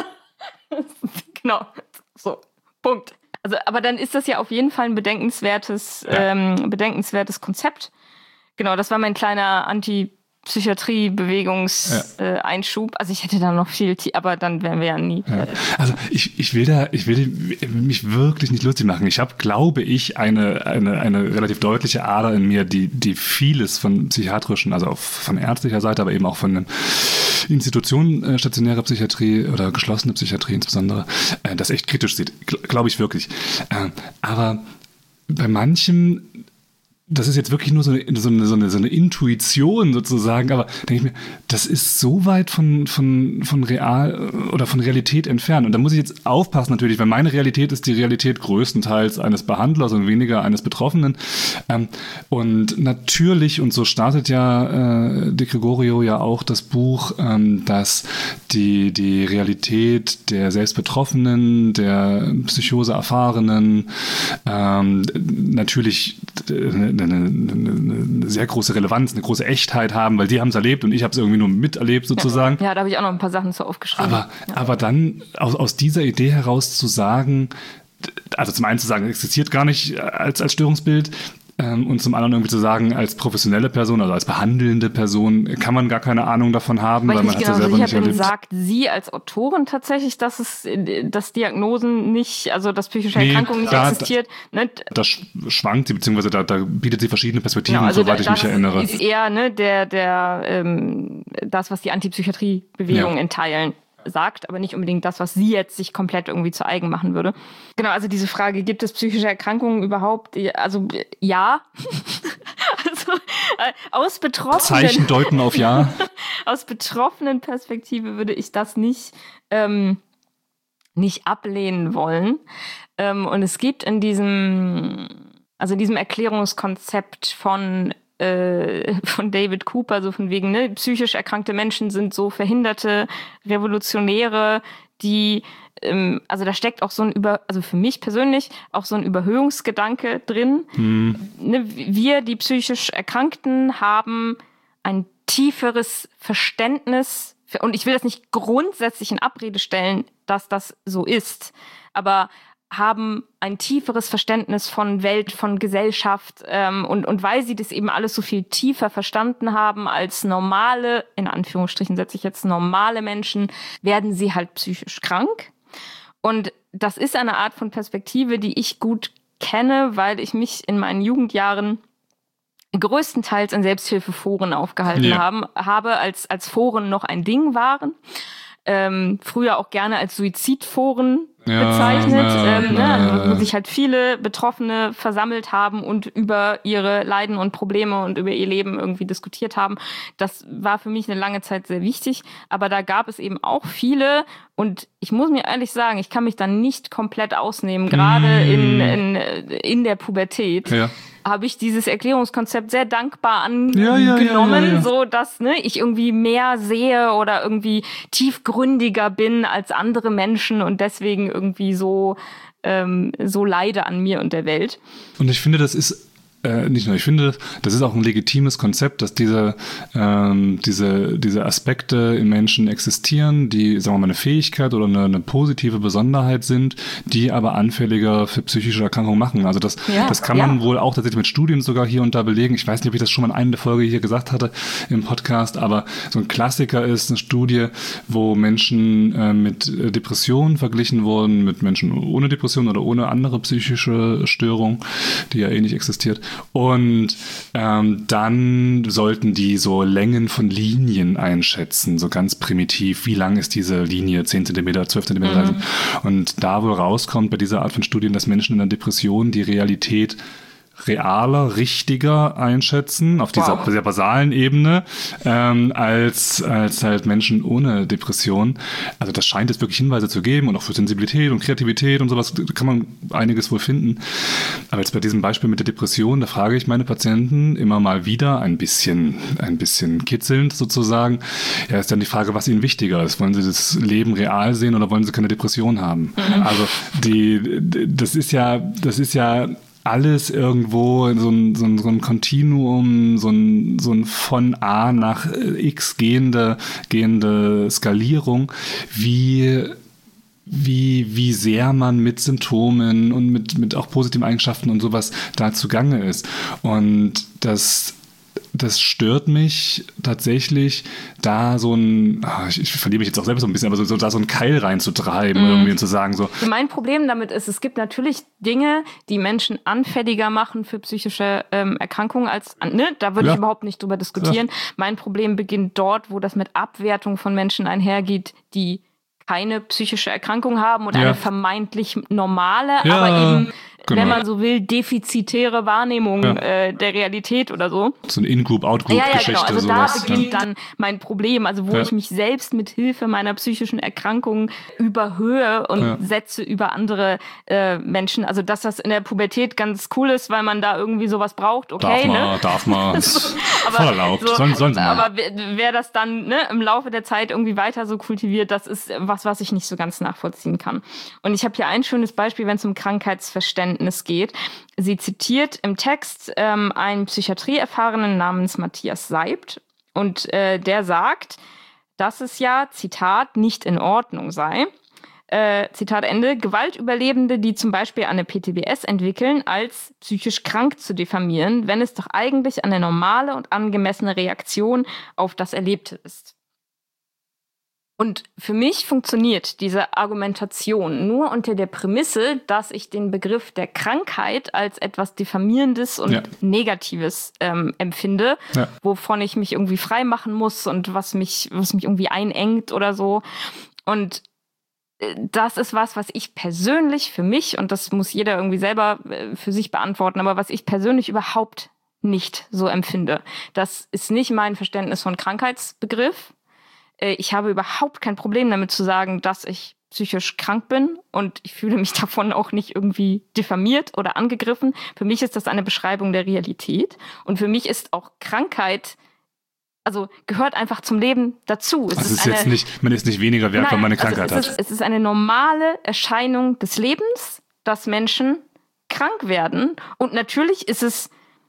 Genau, so, Punkt. Also, aber dann ist das ja auf jeden Fall ein bedenkenswertes, ja. ähm, bedenkenswertes Konzept. Genau, das war mein kleiner Anti- Psychiatrie-Bewegungseinschub. Ja. Äh, also ich hätte da noch viel, aber dann wären wir ja nie. Ja. Also ich, ich will da, ich will mich wirklich nicht lustig machen. Ich habe, glaube ich, eine, eine, eine relativ deutliche Ader in mir, die, die vieles von psychiatrischen, also von ärztlicher Seite, aber eben auch von den Institutionen äh, stationäre Psychiatrie oder geschlossene Psychiatrie insbesondere, äh, das echt kritisch sieht. Glaube ich wirklich. Äh, aber bei manchem, das ist jetzt wirklich nur so eine, so eine, so eine, so eine Intuition sozusagen, aber denke ich mir, das ist so weit von, von, von real oder von Realität entfernt. Und da muss ich jetzt aufpassen natürlich, weil meine Realität ist die Realität größtenteils eines Behandlers und weniger eines Betroffenen. Ähm, und natürlich, und so startet ja äh, De Gregorio ja auch das Buch, ähm, dass die, die Realität der Selbstbetroffenen, der Psychose Erfahrenen, ähm, natürlich eine, eine, eine sehr große Relevanz, eine große Echtheit haben, weil die haben es erlebt und ich habe es irgendwie nur miterlebt sozusagen. Ja, ja, da habe ich auch noch ein paar Sachen so aufgeschrieben. Aber, ja. aber dann aus, aus dieser Idee heraus zu sagen, also zum einen zu sagen, existiert gar nicht als, als Störungsbild, ähm, und zum anderen irgendwie zu sagen, als professionelle Person, also als behandelnde Person, kann man gar keine Ahnung davon haben, weil, weil man hat genau es ja selber nicht erlebt. Sagt sie als Autorin tatsächlich, dass es, dass Diagnosen nicht, also dass psychische Erkrankungen nee, nicht da, existiert? Da, ne? da schwankt sie, beziehungsweise da, da bietet sie verschiedene Perspektiven, genau, also soweit da, ich mich erinnere. Das ist eher ne, der, der, ähm, das, was die Antipsychiatrie-Bewegung ja. in Teilen sagt, aber nicht unbedingt das, was sie jetzt sich komplett irgendwie zu eigen machen würde. Genau, also diese Frage, gibt es psychische Erkrankungen überhaupt? Also ja. also äh, aus betroffenen Zeichen deuten auf ja. aus betroffenen Perspektive würde ich das nicht, ähm, nicht ablehnen wollen. Ähm, und es gibt in diesem, also in diesem Erklärungskonzept von von David Cooper, so von wegen, ne, psychisch erkrankte Menschen sind so verhinderte Revolutionäre, die, ähm, also da steckt auch so ein Über, also für mich persönlich auch so ein Überhöhungsgedanke drin. Mhm. Ne, wir, die psychisch Erkrankten, haben ein tieferes Verständnis, für, und ich will das nicht grundsätzlich in Abrede stellen, dass das so ist, aber haben ein tieferes Verständnis von Welt, von Gesellschaft ähm, und, und weil sie das eben alles so viel tiefer verstanden haben als normale, in Anführungsstrichen setze ich jetzt normale Menschen, werden sie halt psychisch krank. Und das ist eine Art von Perspektive, die ich gut kenne, weil ich mich in meinen Jugendjahren größtenteils in Selbsthilfeforen aufgehalten ja. haben, habe, als, als Foren noch ein Ding waren. Ähm, früher auch gerne als Suizidforen ja, bezeichnet, ja, ähm, ne? also, wo sich halt viele Betroffene versammelt haben und über ihre Leiden und Probleme und über ihr Leben irgendwie diskutiert haben. Das war für mich eine lange Zeit sehr wichtig, aber da gab es eben auch viele, und ich muss mir ehrlich sagen, ich kann mich da nicht komplett ausnehmen, gerade mm. in, in, in der Pubertät. Ja. Habe ich dieses Erklärungskonzept sehr dankbar angenommen, ja, ja, ja, ja, ja. so dass ne, ich irgendwie mehr sehe oder irgendwie tiefgründiger bin als andere Menschen und deswegen irgendwie so, ähm, so leide an mir und der Welt. Und ich finde, das ist Äh, nicht nur, ich finde, das ist auch ein legitimes Konzept, dass diese, ähm, diese, diese Aspekte in Menschen existieren, die, sagen wir mal, eine Fähigkeit oder eine, eine positive Besonderheit sind, die aber anfälliger für psychische Erkrankungen machen. Also das, ja, das kann man ja. wohl auch tatsächlich mit Studien sogar hier und da belegen. Ich weiß nicht, ob ich das schon mal in einer der Folge hier gesagt hatte im Podcast, aber so ein Klassiker ist eine Studie, wo Menschen äh, mit Depressionen verglichen wurden, mit Menschen ohne Depression oder ohne andere psychische Störung, die ja eh nicht existiert. Und ähm, dann sollten die so Längen von Linien einschätzen, so ganz primitiv. Wie lang ist diese Linie? zehn Zentimeter, zwölf Zentimeter? Mhm. Und da wohl rauskommt bei dieser Art von Studien, dass Menschen in einer Depression die Realität realer, richtiger einschätzen, auf dieser wow. sehr basalen Ebene, ähm, als, als halt Menschen ohne Depression. Also das scheint es wirklich Hinweise zu geben und auch für Sensibilität und Kreativität und sowas kann man einiges wohl finden. Aber jetzt bei diesem Beispiel mit der Depression, da frage ich meine Patienten immer mal wieder ein bisschen, ein bisschen kitzelnd sozusagen. Ja, ist dann die Frage, was ihnen wichtiger ist. Wollen sie das Leben real sehen oder wollen sie keine Depression haben? Mhm. Also die, das ist ja, das ist ja alles irgendwo so ein, so ein, so ein Kontinuum, so ein, so ein von A nach X gehende, gehende Skalierung, wie, wie, wie sehr man mit Symptomen und mit, mit auch positiven Eigenschaften und sowas da zugange ist. Und das das stört mich tatsächlich, da so ein, ach, ich, ich verliere mich jetzt auch selber so ein bisschen, aber so, so da so einen Keil reinzutreiben mm. irgendwie und zu sagen so. Mein Problem damit ist, es gibt natürlich Dinge, die Menschen anfälliger machen für psychische ähm, Erkrankungen als, ne, da würde ja. ich überhaupt nicht drüber diskutieren. Ja. Mein Problem beginnt dort, wo das mit Abwertung von Menschen einhergeht, die keine psychische Erkrankung haben und ja. eine vermeintlich normale, ja, aber eben, genau. wenn man so will, defizitäre Wahrnehmung ja. äh, der Realität oder so. So eine In-Group, Out-Group-Geschichte. Ja, ja, genau. Also sowas. da beginnt ja. dann mein Problem, also wo ja. ich mich selbst mit Hilfe meiner psychischen Erkrankung überhöhe und ja. setze über andere äh, Menschen. Also dass das in der Pubertät ganz cool ist, weil man da irgendwie sowas braucht, okay, darf man, ne? Darf man, so, voll erlaubt. So, sollen, sollen sie mal. Aber wer, wer das dann ne, im Laufe der Zeit irgendwie weiter so kultiviert, das ist was, was ich nicht so ganz nachvollziehen kann. Und ich habe hier ein schönes Beispiel, wenn es um Krankheitsverständnis geht. Sie zitiert im Text ähm, einen Psychiatrieerfahrenen namens Matthias Seibt und äh, der sagt, dass es ja, Zitat, nicht in Ordnung sei, äh, Zitat Ende, Gewaltüberlebende, die zum Beispiel eine P T B S entwickeln, als psychisch krank zu diffamieren, wenn es doch eigentlich eine normale und angemessene Reaktion auf das Erlebte ist. Und für mich funktioniert diese Argumentation nur unter der Prämisse, dass ich den Begriff der Krankheit als etwas Diffamierendes und ja. Negatives ähm, empfinde, ja. wovon ich mich irgendwie frei machen muss und was mich, was mich irgendwie einengt oder so. Und das ist was, was ich persönlich für mich, und das muss jeder irgendwie selber für sich beantworten, aber was ich persönlich überhaupt nicht so empfinde. Das ist nicht mein Verständnis von Krankheitsbegriff. Ich habe überhaupt kein Problem damit zu sagen, dass ich psychisch krank bin und ich fühle mich davon auch nicht irgendwie diffamiert oder angegriffen. Für mich ist das eine Beschreibung der Realität und für mich ist auch Krankheit, also gehört einfach zum Leben dazu. Es also ist ist eine, jetzt nicht, man ist nicht weniger wert, nein, weil man eine Krankheit also es hat. Ist, es ist eine normale Erscheinung des Lebens, dass Menschen krank werden und natürlich ist es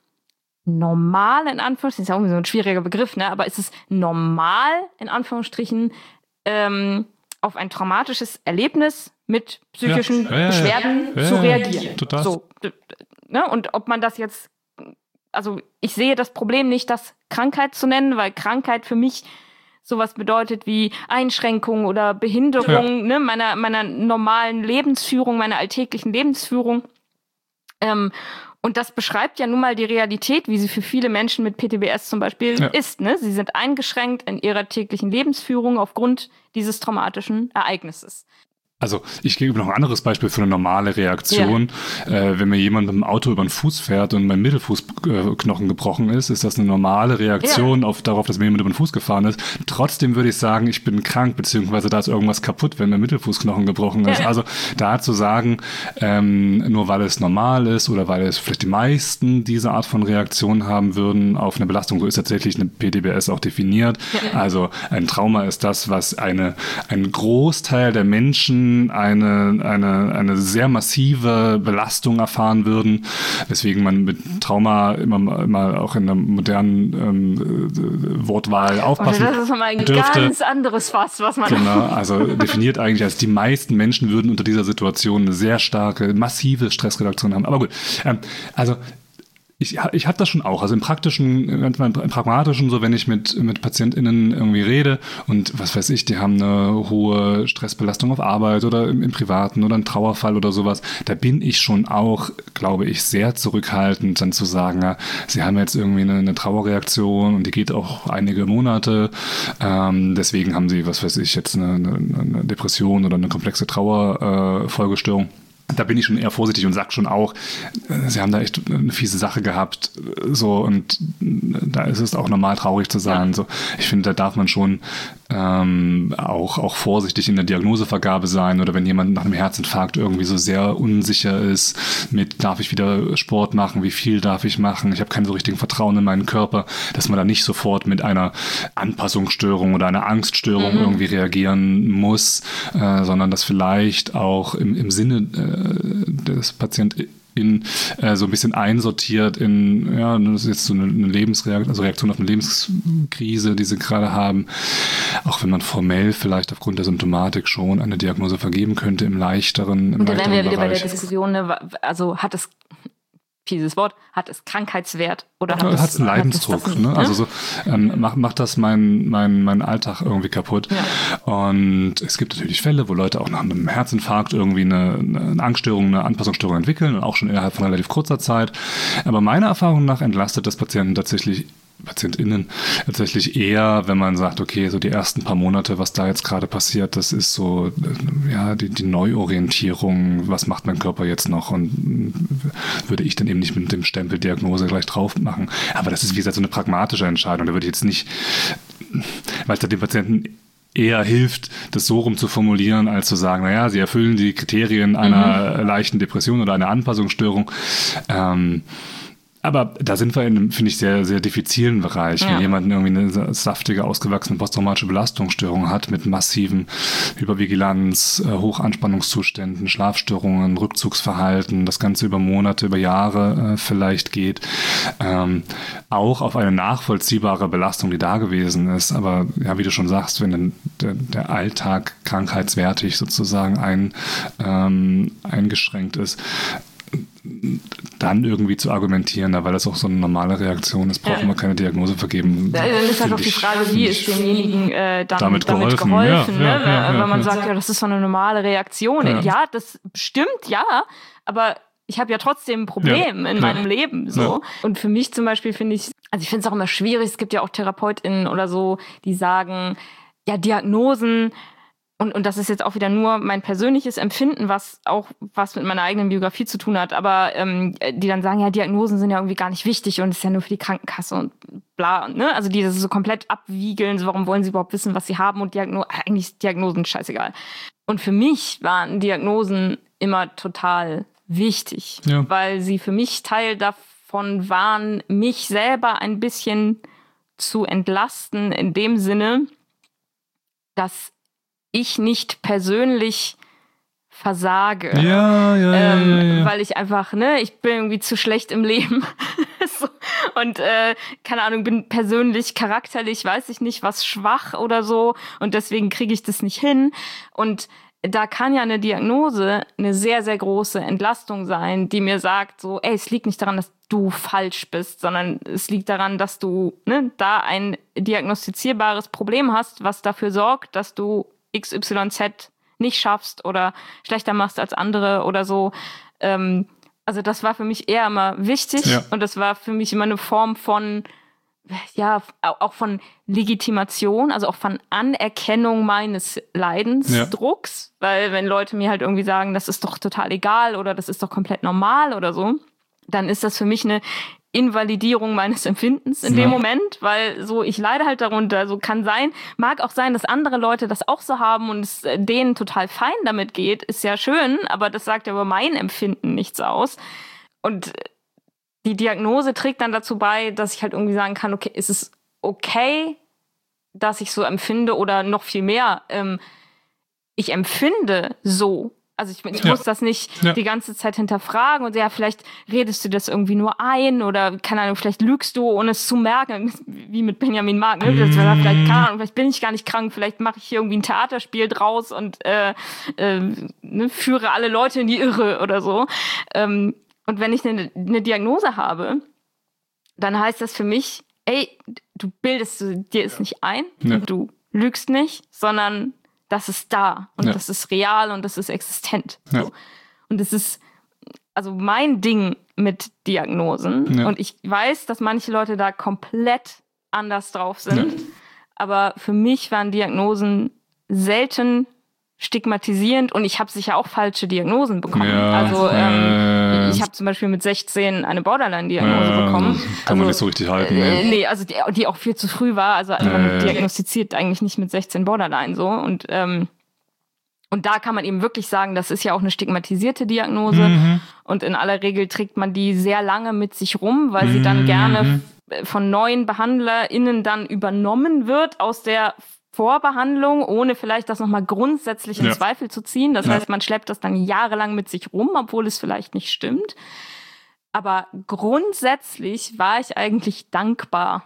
normal, in Anführungsstrichen, ist ja irgendwie so ein schwieriger Begriff, ne? Aber ist es normal, in Anführungsstrichen, ähm, auf ein traumatisches Erlebnis mit psychischen ja, ja, Beschwerden ja, ja, zu ja, reagieren? Total. So, ne? Und ob man das jetzt, also ich sehe das Problem nicht, das Krankheit zu nennen, weil Krankheit für mich sowas bedeutet wie Einschränkung oder Behinderung ja. ne? meiner, meiner normalen Lebensführung, meiner alltäglichen Lebensführung. Ähm, Und das beschreibt ja nun mal die Realität, wie sie für viele Menschen mit P T B S zum Beispiel ja. ist. Ne? Sie sind eingeschränkt in ihrer täglichen Lebensführung aufgrund dieses traumatischen Ereignisses. Also ich gebe noch ein anderes Beispiel für eine normale Reaktion. Ja. Äh, wenn mir jemand mit dem Auto über den Fuß fährt und mein Mittelfußknochen gebrochen ist, ist das eine normale Reaktion ja. auf, darauf, dass mir jemand über den Fuß gefahren ist. Trotzdem würde ich sagen, ich bin krank, beziehungsweise da ist irgendwas kaputt, wenn mein Mittelfußknochen gebrochen ist. Ja. Also da zu sagen, ähm, nur weil es normal ist oder weil es vielleicht die meisten diese Art von Reaktion haben würden auf eine Belastung, so ist tatsächlich eine P T B S auch definiert. Ja. Also ein Trauma ist das, was eine, ein Großteil der Menschen eine, eine, eine sehr massive Belastung erfahren würden, weswegen man mit Trauma immer, immer auch in der modernen ähm, Wortwahl aufpassen dürfte. Das ist nochmal ein dürfte. ganz anderes Fass, was man... Genau, also definiert eigentlich als die meisten Menschen würden unter dieser Situation eine sehr starke, massive Stressreduktion haben. Aber gut, ähm, also Ich, ich habe das schon auch, also im praktischen, im pragmatischen, so wenn ich mit, mit PatientInnen irgendwie rede und was weiß ich, die haben eine hohe Stressbelastung auf Arbeit oder im, im Privaten oder einen Trauerfall oder sowas, da bin ich schon auch, glaube ich, sehr zurückhaltend, dann zu sagen, ja, sie haben jetzt irgendwie eine, eine Trauerreaktion und die geht auch einige Monate, ähm, deswegen haben sie, was weiß ich, jetzt eine, eine, eine Depression oder eine komplexe Trauerfolgestörung. Äh, Da bin ich schon eher vorsichtig und sag schon auch, sie haben da echt eine fiese Sache gehabt, so, und da ist es auch normal, traurig zu sein. Ja. So, ich finde, da darf man schon ähm, auch, auch vorsichtig in der Diagnosevergabe sein, oder wenn jemand nach einem Herzinfarkt irgendwie so sehr unsicher ist mit, darf ich wieder Sport machen, wie viel darf ich machen, ich habe kein so richtigen Vertrauen in meinen Körper, dass man da nicht sofort mit einer Anpassungsstörung oder einer Angststörung mhm. irgendwie reagieren muss, äh, sondern das vielleicht auch im, im Sinne äh, des Patienten in, äh, so ein bisschen einsortiert in, ja, das ist jetzt so eine, eine Lebensreaktion, also Reaktion auf eine Lebenskrise, die sie gerade haben. Auch wenn man formell vielleicht aufgrund der Symptomatik schon eine Diagnose vergeben könnte im leichteren, im Und dann wären wir wieder Bereich. bei der Diskussion, ne, also hat es, fieses Wort, hat es Krankheitswert oder hat es einen Leidensdruck. Nicht, ne? ne? Also so, ähm, macht, macht das meinen mein, mein Alltag irgendwie kaputt. Ja. Und es gibt natürlich Fälle, wo Leute auch nach einem Herzinfarkt irgendwie eine, eine Angststörung, eine Anpassungsstörung entwickeln und auch schon innerhalb von relativ kurzer Zeit. Aber meiner Erfahrung nach entlastet das Patienten tatsächlich PatientInnen tatsächlich eher, wenn man sagt, okay, so die ersten paar Monate, was da jetzt gerade passiert, das ist so, ja, die, die Neuorientierung, was macht mein Körper jetzt noch und würde ich dann eben nicht mit dem Stempel Diagnose gleich drauf machen. Aber das ist, wie gesagt, so eine pragmatische Entscheidung. Da würde ich jetzt nicht, weil es da dem Patienten eher hilft, das so rum zu formulieren, als zu sagen, naja, sie erfüllen die Kriterien einer mhm. leichten Depression oder einer Anpassungsstörung. Ähm, Aber da sind wir in einem, finde ich, sehr, sehr diffizilen Bereich. Ja. Wenn jemand irgendwie eine saftige, ausgewachsene posttraumatische Belastungsstörung hat mit massiven Hypervigilanz, Hochanspannungszuständen, Schlafstörungen, Rückzugsverhalten, das Ganze über Monate, über Jahre äh, vielleicht geht, ähm, auch auf eine nachvollziehbare Belastung, die da gewesen ist. Aber ja, wie du schon sagst, wenn dann der, der Alltag krankheitswertig sozusagen ein, ähm, eingeschränkt ist, dann irgendwie zu argumentieren, weil das auch so eine normale Reaktion ist, brauchen ja. wir keine Diagnose vergeben. Ja, dann ist halt auch die Frage, wie ist demjenigen äh, dann damit, damit geholfen, geholfen, ja, ne? ja, ja, Wenn ja, man ja. sagt, ja, das ist so eine normale Reaktion. Ja, ja das stimmt, ja, aber ich habe ja trotzdem ein Problem ja, in meinem ja. Leben. So. Ja. Und für mich zum Beispiel finde ich, also ich finde es auch immer schwierig, es gibt ja auch TherapeutInnen oder so, die sagen, ja, Diagnosen, Und, und das ist jetzt auch wieder nur mein persönliches Empfinden, was auch was mit meiner eigenen Biografie zu tun hat, aber ähm, die dann sagen, ja, Diagnosen sind ja irgendwie gar nicht wichtig und ist ja nur für die Krankenkasse und bla, ne? Also die das so komplett abwiegeln, so, warum wollen sie überhaupt wissen, was sie haben und Diagno- eigentlich ist Diagnosen scheißegal. Und für mich waren Diagnosen immer total wichtig, ja. weil sie für mich Teil davon waren, mich selber ein bisschen zu entlasten, in dem Sinne, dass ich nicht persönlich versage. Ja, ja, ähm, ja, ja, ja. Weil ich einfach, ne, ich bin irgendwie zu schlecht im Leben. so. Und, äh, keine Ahnung, bin persönlich, charakterlich, weiß ich nicht, was schwach oder so. Und deswegen kriege ich das nicht hin. Und da kann ja eine Diagnose eine sehr, sehr große Entlastung sein, die mir sagt, so, ey, es liegt nicht daran, dass du falsch bist, sondern es liegt daran, dass du ne, da ein diagnostizierbares Problem hast, was dafür sorgt, dass du X Y Z nicht schaffst oder schlechter machst als andere oder so. Ähm, also das war für mich eher immer wichtig ja. und das war für mich immer eine Form von, ja, auch von Legitimation, also auch von Anerkennung meines Leidensdrucks, ja. weil wenn Leute mir halt irgendwie sagen, das ist doch total egal oder das ist doch komplett normal oder so, dann ist das für mich eine Invalidierung meines Empfindens in ja. dem Moment, weil so ich leide halt darunter, so kann sein, mag auch sein, dass andere Leute das auch so haben und es denen total fein damit geht, ist ja schön, aber das sagt ja über mein Empfinden nichts aus. Und die Diagnose trägt dann dazu bei, dass ich halt irgendwie sagen kann, okay, ist es okay, dass ich so empfinde oder noch viel mehr, ähm, ich empfinde so. Also ich, ich ja. muss das nicht ja. die ganze Zeit hinterfragen und ja, vielleicht redest du das irgendwie nur ein oder, keine Ahnung, vielleicht lügst du, ohne es zu merken, wie mit Benjamin Mark, ne? Das wäre vielleicht, keine Ahnung, vielleicht bin ich gar nicht krank, vielleicht mache ich hier irgendwie ein Theaterspiel draus und äh, äh, ne, führe alle Leute in die Irre oder so. Ähm, und wenn ich eine, eine Diagnose habe, dann heißt das für mich, ey, du bildest dir es nicht ein, ja. und du lügst nicht, sondern das ist da und ja. das ist real und das ist existent. Ja. So. Und das ist also mein Ding mit Diagnosen. Ja. Und ich weiß, dass manche Leute da komplett anders drauf sind. Ja. Aber für mich waren Diagnosen selten stigmatisierend und ich habe sicher auch falsche Diagnosen bekommen. Ja, also ähm, äh, ich habe zum Beispiel mit sechzehn eine Borderline-Diagnose äh, bekommen. Kann also, man nicht so richtig halten. Äh, nee, nee also die, die auch viel zu früh war. Also man äh, diagnostiziert eigentlich nicht mit sechzehn Borderline so. Und, ähm, und da kann man eben wirklich sagen, das ist ja auch eine stigmatisierte Diagnose. Mhm. Und in aller Regel trägt man die sehr lange mit sich rum, weil sie dann gerne von neuen BehandlerInnen dann übernommen wird aus der Vorbehandlung, ohne vielleicht das nochmal grundsätzlich in ja. Zweifel zu ziehen. Das ja. heißt, man schleppt das dann jahrelang mit sich rum, obwohl es vielleicht nicht stimmt. Aber grundsätzlich war ich eigentlich dankbar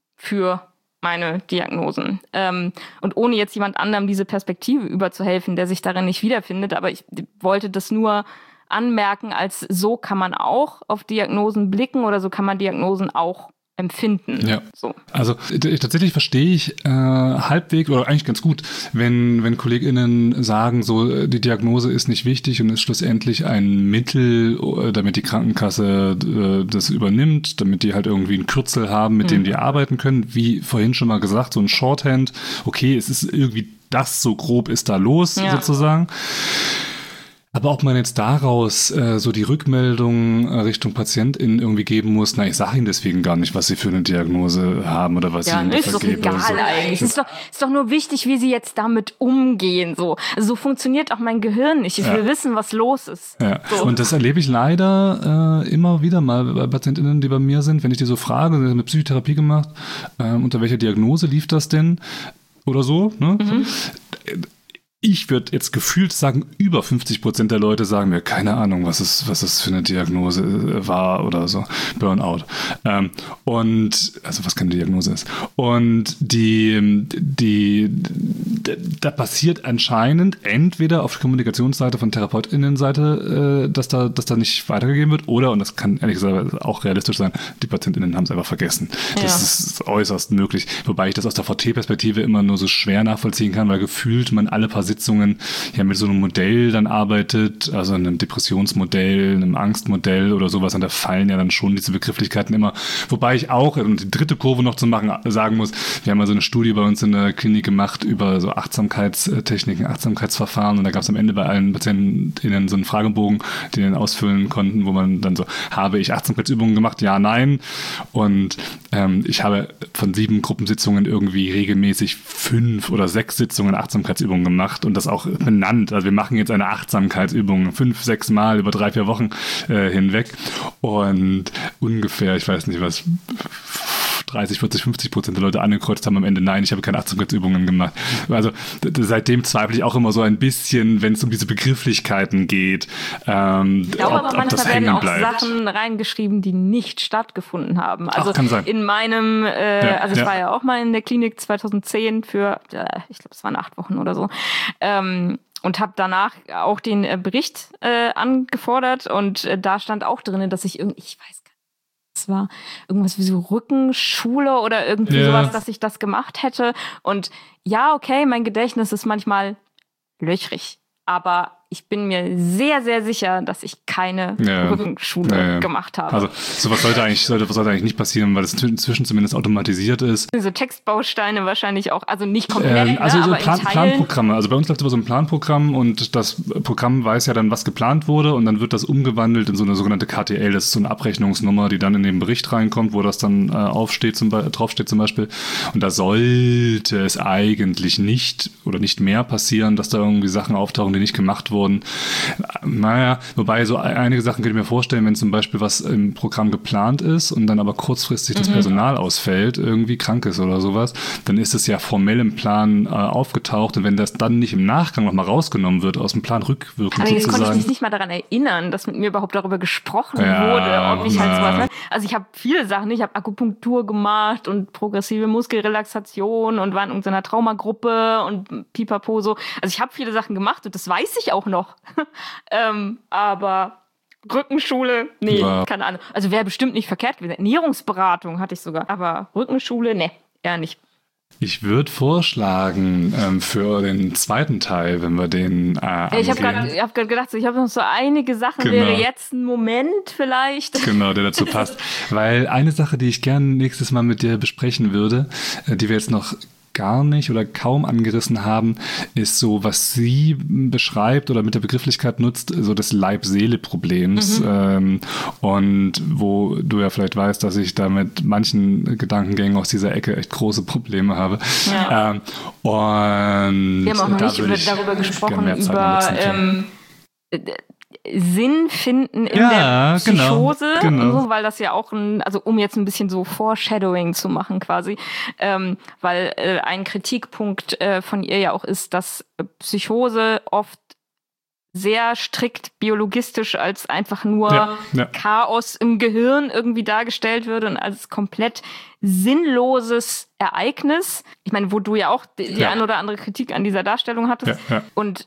für meine Diagnosen. Ähm, und ohne jetzt jemand anderem diese Perspektive überzuhelfen, der sich darin nicht wiederfindet, aber ich wollte das nur anmerken, als so kann man auch auf Diagnosen blicken oder so kann man Diagnosen auch empfinden. Ja. So. Also t- tatsächlich verstehe ich äh, halbwegs oder eigentlich ganz gut, wenn, wenn KollegInnen sagen, so die Diagnose ist nicht wichtig und ist schlussendlich ein Mittel, damit die Krankenkasse äh, das übernimmt, damit die halt irgendwie ein Kürzel haben, mit mhm. dem die arbeiten können. Wie vorhin schon mal gesagt, so ein Shorthand, okay, es ist irgendwie das, so grob ist da los, ja. sozusagen. Aber ob man jetzt daraus äh, so die Rückmeldung äh, Richtung PatientInnen irgendwie geben muss, na, ich sage Ihnen deswegen gar nicht, was Sie für eine Diagnose haben oder was ja, ich Ihnen ist doch vergebe. egal so. eigentlich. Es ist doch, ist doch nur wichtig, wie Sie jetzt damit umgehen. So, also so funktioniert auch mein Gehirn nicht. Ich will ja. wissen, was los ist. Ja. So. Und das erlebe ich leider äh, immer wieder mal bei PatientInnen, die bei mir sind, wenn ich die so frage, Sie haben eine Psychotherapie gemacht, äh, unter welcher Diagnose lief das denn? Oder so, ne? Mhm. Ich würde jetzt gefühlt sagen, über fünfzig Prozent der Leute sagen mir, keine Ahnung, was es, was es für eine Diagnose war oder so. Burnout. Ähm, und, also was keine Diagnose ist. Und die, die, da passiert anscheinend entweder auf der Kommunikationsseite von TherapeutInnenseite, äh, dass da, dass da nicht weitergegeben wird, oder, und das kann ehrlich gesagt auch realistisch sein, die PatientInnen haben es einfach vergessen. Ja. Das ist äußerst möglich. Wobei ich das aus der V T-Perspektive immer nur so schwer nachvollziehen kann, weil gefühlt man alle paar Sitzungen ja mit so einem Modell dann arbeitet, also einem Depressionsmodell, einem Angstmodell oder sowas, und da fallen ja dann schon diese Begrifflichkeiten immer. Wobei ich auch, um die dritte Kurve noch zu machen, sagen muss, wir haben mal so eine Studie bei uns in der Klinik gemacht über so Achtsamkeitstechniken, Achtsamkeitsverfahren, und da gab es am Ende bei allen PatientInnen so einen Fragebogen, den wir ausfüllen konnten, wo man dann so, habe ich Achtsamkeitsübungen gemacht? Ja, nein. Und ähm, ich habe von sieben Gruppensitzungen irgendwie regelmäßig fünf oder sechs Sitzungen Achtsamkeitsübungen gemacht und das auch benannt. Also wir machen jetzt eine Achtsamkeitsübung fünf, sechs Mal über drei, vier Wochen äh, hinweg, und ungefähr, ich weiß nicht was, dreißig, vierzig, fünfzig Prozent der Leute angekreuzt haben am Ende, nein, ich habe keine Achtsamkeitsübungen gemacht. Also d- d- seitdem zweifle ich auch immer so ein bisschen, wenn es um diese Begrifflichkeiten geht, ähm, ich glaube, ob, aber ob manchmal das werden hängen auch bleibt. Sachen reingeschrieben, die nicht stattgefunden haben. Also Ach, kann sein. in meinem, äh, Ja, also ich ja. war ja auch mal in der Klinik zweitausendzehn für, äh, ich glaube, es waren acht Wochen oder so. Ähm, Und habe danach auch den äh, Bericht äh, angefordert, und äh, da stand auch drin, dass ich irgendwie, ich weiß gar nicht, es war irgendwas wie so Rückenschule oder irgendwie Ja. sowas, dass ich das gemacht hätte. Und ja, okay, mein Gedächtnis ist manchmal löchrig, aber ich bin mir sehr, sehr sicher, dass ich keine Ja. Rückenschule Ja, ja. gemacht habe. Also sowas sollte eigentlich, sollte, sollte eigentlich nicht passieren, weil es inzwischen zumindest automatisiert ist. So Textbausteine wahrscheinlich auch, also nicht komplett, Ähm, also ne, so aber Plan, in Teilen. Planprogramme. Also bei uns läuft über so ein Planprogramm, und das Programm weiß ja dann, was geplant wurde, und dann wird das umgewandelt in so eine sogenannte K T L. Das ist so eine Abrechnungsnummer, die dann in den Bericht reinkommt, wo das dann äh, aufsteht, zum Be- draufsteht zum Beispiel. Und da sollte es eigentlich nicht oder nicht mehr passieren, dass da irgendwie Sachen auftauchen, die nicht gemacht wurden. Naja, wobei so einige Sachen könnte ich mir vorstellen, wenn zum Beispiel was im Programm geplant ist und dann aber kurzfristig das Mhm. Personal ausfällt, irgendwie krank ist oder sowas, dann ist es ja formell im Plan äh, aufgetaucht, und wenn das dann nicht im Nachgang nochmal rausgenommen wird, aus dem Plan rückwirkend Aber jetzt konnte ich sozusagen. mich nicht mal daran erinnern, dass mit mir überhaupt darüber gesprochen Ja, wurde, ob ich halt na. sowas, ne? Also ich habe viele Sachen, ich habe Akupunktur gemacht und progressive Muskelrelaxation und war in irgendeiner Traumagruppe und pipapo so. Also ich habe viele Sachen gemacht und das weiß ich auch noch. ähm, aber Rückenschule, nee, Ja. keine Ahnung. Also wäre bestimmt nicht verkehrt gewesen. Ernährungsberatung hatte ich sogar, aber Rückenschule, nee, eher nicht. Ich würde vorschlagen, ähm, für den zweiten Teil, wenn wir den äh, Ja, ich habe angehen. gerade hab grad gedacht, so, ich habe noch so einige Sachen, Genau. wäre jetzt ein Moment vielleicht. Genau, der dazu passt. Weil eine Sache, die ich gerne nächstes Mal mit dir besprechen würde, äh, die wir jetzt noch gar nicht oder kaum angerissen haben, ist so, was sie beschreibt oder mit der Begrifflichkeit nutzt, so des Leib-Seele-Problems. Mhm. Ähm, und wo du ja vielleicht weißt, dass ich da mit manchen Gedankengängen aus dieser Ecke echt große Probleme habe. Ja. Ähm, und wir haben auch noch da nicht würde über, ich darüber gerne gesprochen, mehr Zeit über nutzen können. ähm, Sinn finden in Ja, der Psychose, genau, genau. und so, weil das ja auch ein, also um jetzt ein bisschen so Foreshadowing zu machen quasi, ähm, weil äh, ein Kritikpunkt äh, von ihr ja auch ist, dass Psychose oft sehr strikt biologistisch als einfach nur Ja, ja. Chaos im Gehirn irgendwie dargestellt wird und als komplett sinnloses Ereignis. Ich meine, wo du ja auch die, die Ja. ein oder andere Kritik an dieser Darstellung hattest. Ja, ja. Und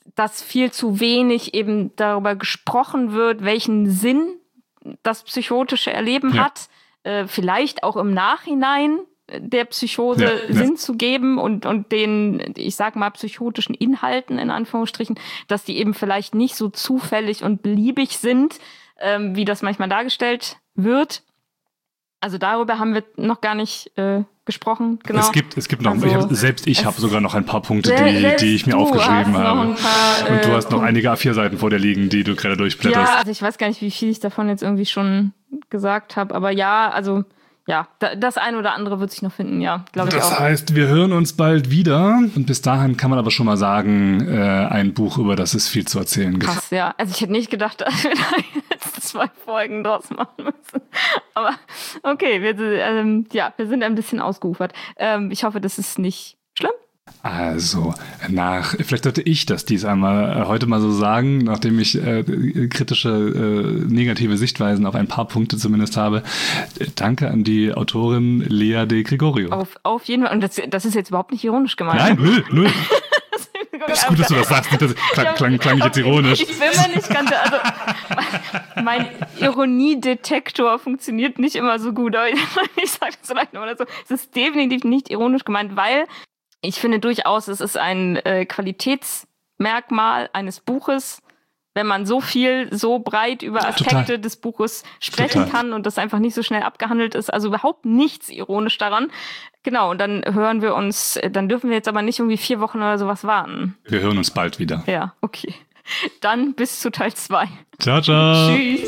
dass viel zu wenig eben darüber gesprochen wird, welchen Sinn das psychotische Erleben ja. hat. Äh, vielleicht auch im Nachhinein der Psychose ja, Sinn ja. zu geben und, und den, ich sag mal, psychotischen Inhalten in Anführungsstrichen, dass die eben vielleicht nicht so zufällig und beliebig sind, ähm, wie das manchmal dargestellt wird. Also darüber haben wir noch gar nicht äh, gesprochen. Genau. Es gibt, es gibt noch, also, ich hab, selbst ich habe sogar noch ein paar Punkte, die, selbst die ich mir du aufgeschrieben hast noch habe. ein paar, äh, und du hast noch einige A vier Seiten vor dir liegen, die du gerade durchblätterst. Ja, also ich weiß gar nicht, wie viel ich davon jetzt irgendwie schon gesagt habe, aber ja, also ja, das eine oder andere wird sich noch finden, ja, glaube ich auch. Das heißt, wir hören uns bald wieder und bis dahin kann man aber schon mal sagen, äh, ein Buch, über das es viel zu erzählen gibt. Krass, ja. Also ich hätte nicht gedacht, dass wir da jetzt zwei Folgen draus machen müssen. Aber okay, wir, ähm, ja, wir sind ein bisschen ausgeufert. Ähm, ich hoffe, das ist nicht schlimm. Also, nach, vielleicht sollte ich das dies einmal äh, heute mal so sagen, nachdem ich äh, kritische, äh, negative Sichtweisen auf ein paar Punkte zumindest habe. Äh, danke an die Autorin Lea de Gregorio. Auf, auf jeden Fall. Und das, das ist jetzt überhaupt nicht ironisch gemeint. Nein, null, null. Das ist gut, dass du das sagst. Das klang, klang, klang ich jetzt ironisch. Ich bin mir nicht ganz, also mein Ironiedetektor funktioniert nicht immer so gut, aber ich sage das vielleicht nochmal so. Es ist definitiv nicht ironisch gemeint, weil ich finde durchaus, es ist ein äh, Qualitätsmerkmal eines Buches, wenn man so viel, so breit über Aspekte Total. des Buches sprechen Total. kann und das einfach nicht so schnell abgehandelt ist. Also überhaupt nichts ironisch daran. Genau, und dann hören wir uns, dann dürfen wir jetzt aber nicht irgendwie vier Wochen oder sowas warten. Wir hören uns bald wieder. Ja, okay. Dann bis zu Teil zwei. Ciao, ciao. Tschüss.